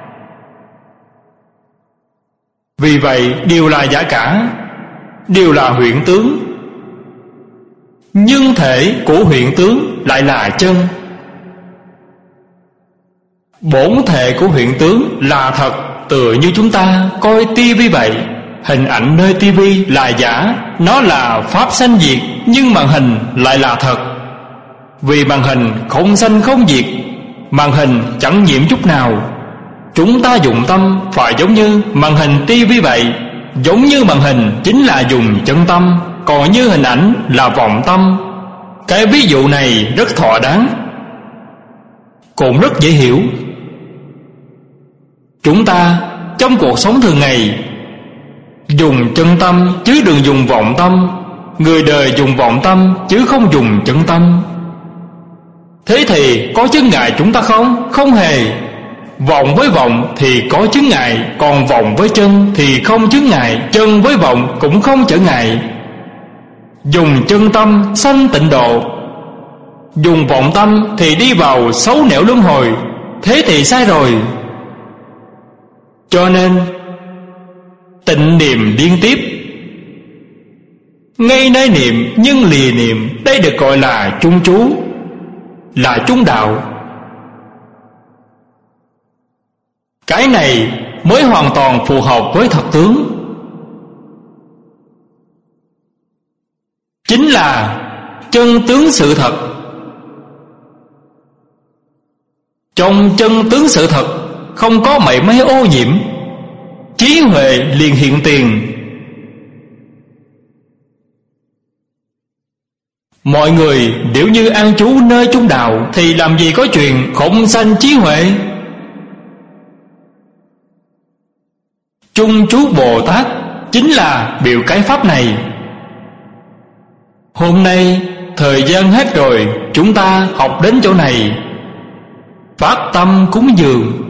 Vì vậy đều là giả cả, đều là huyễn tướng. Nhưng thể của huyễn tướng lại là chân. Bổn thể của huyễn tướng là thật, tựa như chúng ta coi tivi vậy. Hình ảnh nơi tivi là giả, nó là pháp sanh diệt, nhưng màn hình lại là thật. Vì màn hình không sanh không diệt, màn hình chẳng nhiễm chút nào. Chúng ta dụng tâm phải giống như màn hình tivi vậy. Giống như màn hình chính là dùng chân tâm, còn như hình ảnh là vọng tâm. Cái ví dụ này rất thỏa đáng, cũng rất dễ hiểu. Chúng ta trong cuộc sống thường ngày dùng chân tâm chứ đừng dùng vọng tâm. Người đời dùng vọng tâm chứ không dùng chân tâm. Thế thì có chướng ngại chúng ta không? Không hề. Vọng với vọng thì có chướng ngại, còn vọng với chân thì không chướng ngại. Chân với vọng cũng không trở ngại. Dùng chân tâm sanh tịnh độ, dùng vọng tâm thì đi vào 6 nẻo luân hồi. Thế thì sai rồi. Cho nên tịnh niệm liên tiếp, ngay nơi niệm nhưng lìa niệm, đây được gọi là chung chú, là chung đạo. Cái này mới hoàn toàn phù hợp với thật tướng. Chính là chân tướng sự thật. Trong chân tướng sự thật không có mảy may ô nhiễm, trí huệ liền hiện tiền. Mọi người nếu như an trú nơi chung đạo thì làm gì có chuyện không sanh trí huệ. Chung chú Bồ Tát chính là biểu cái pháp này. Hôm nay thời gian hết rồi, chúng ta học đến chỗ này. Phát tâm cúng dường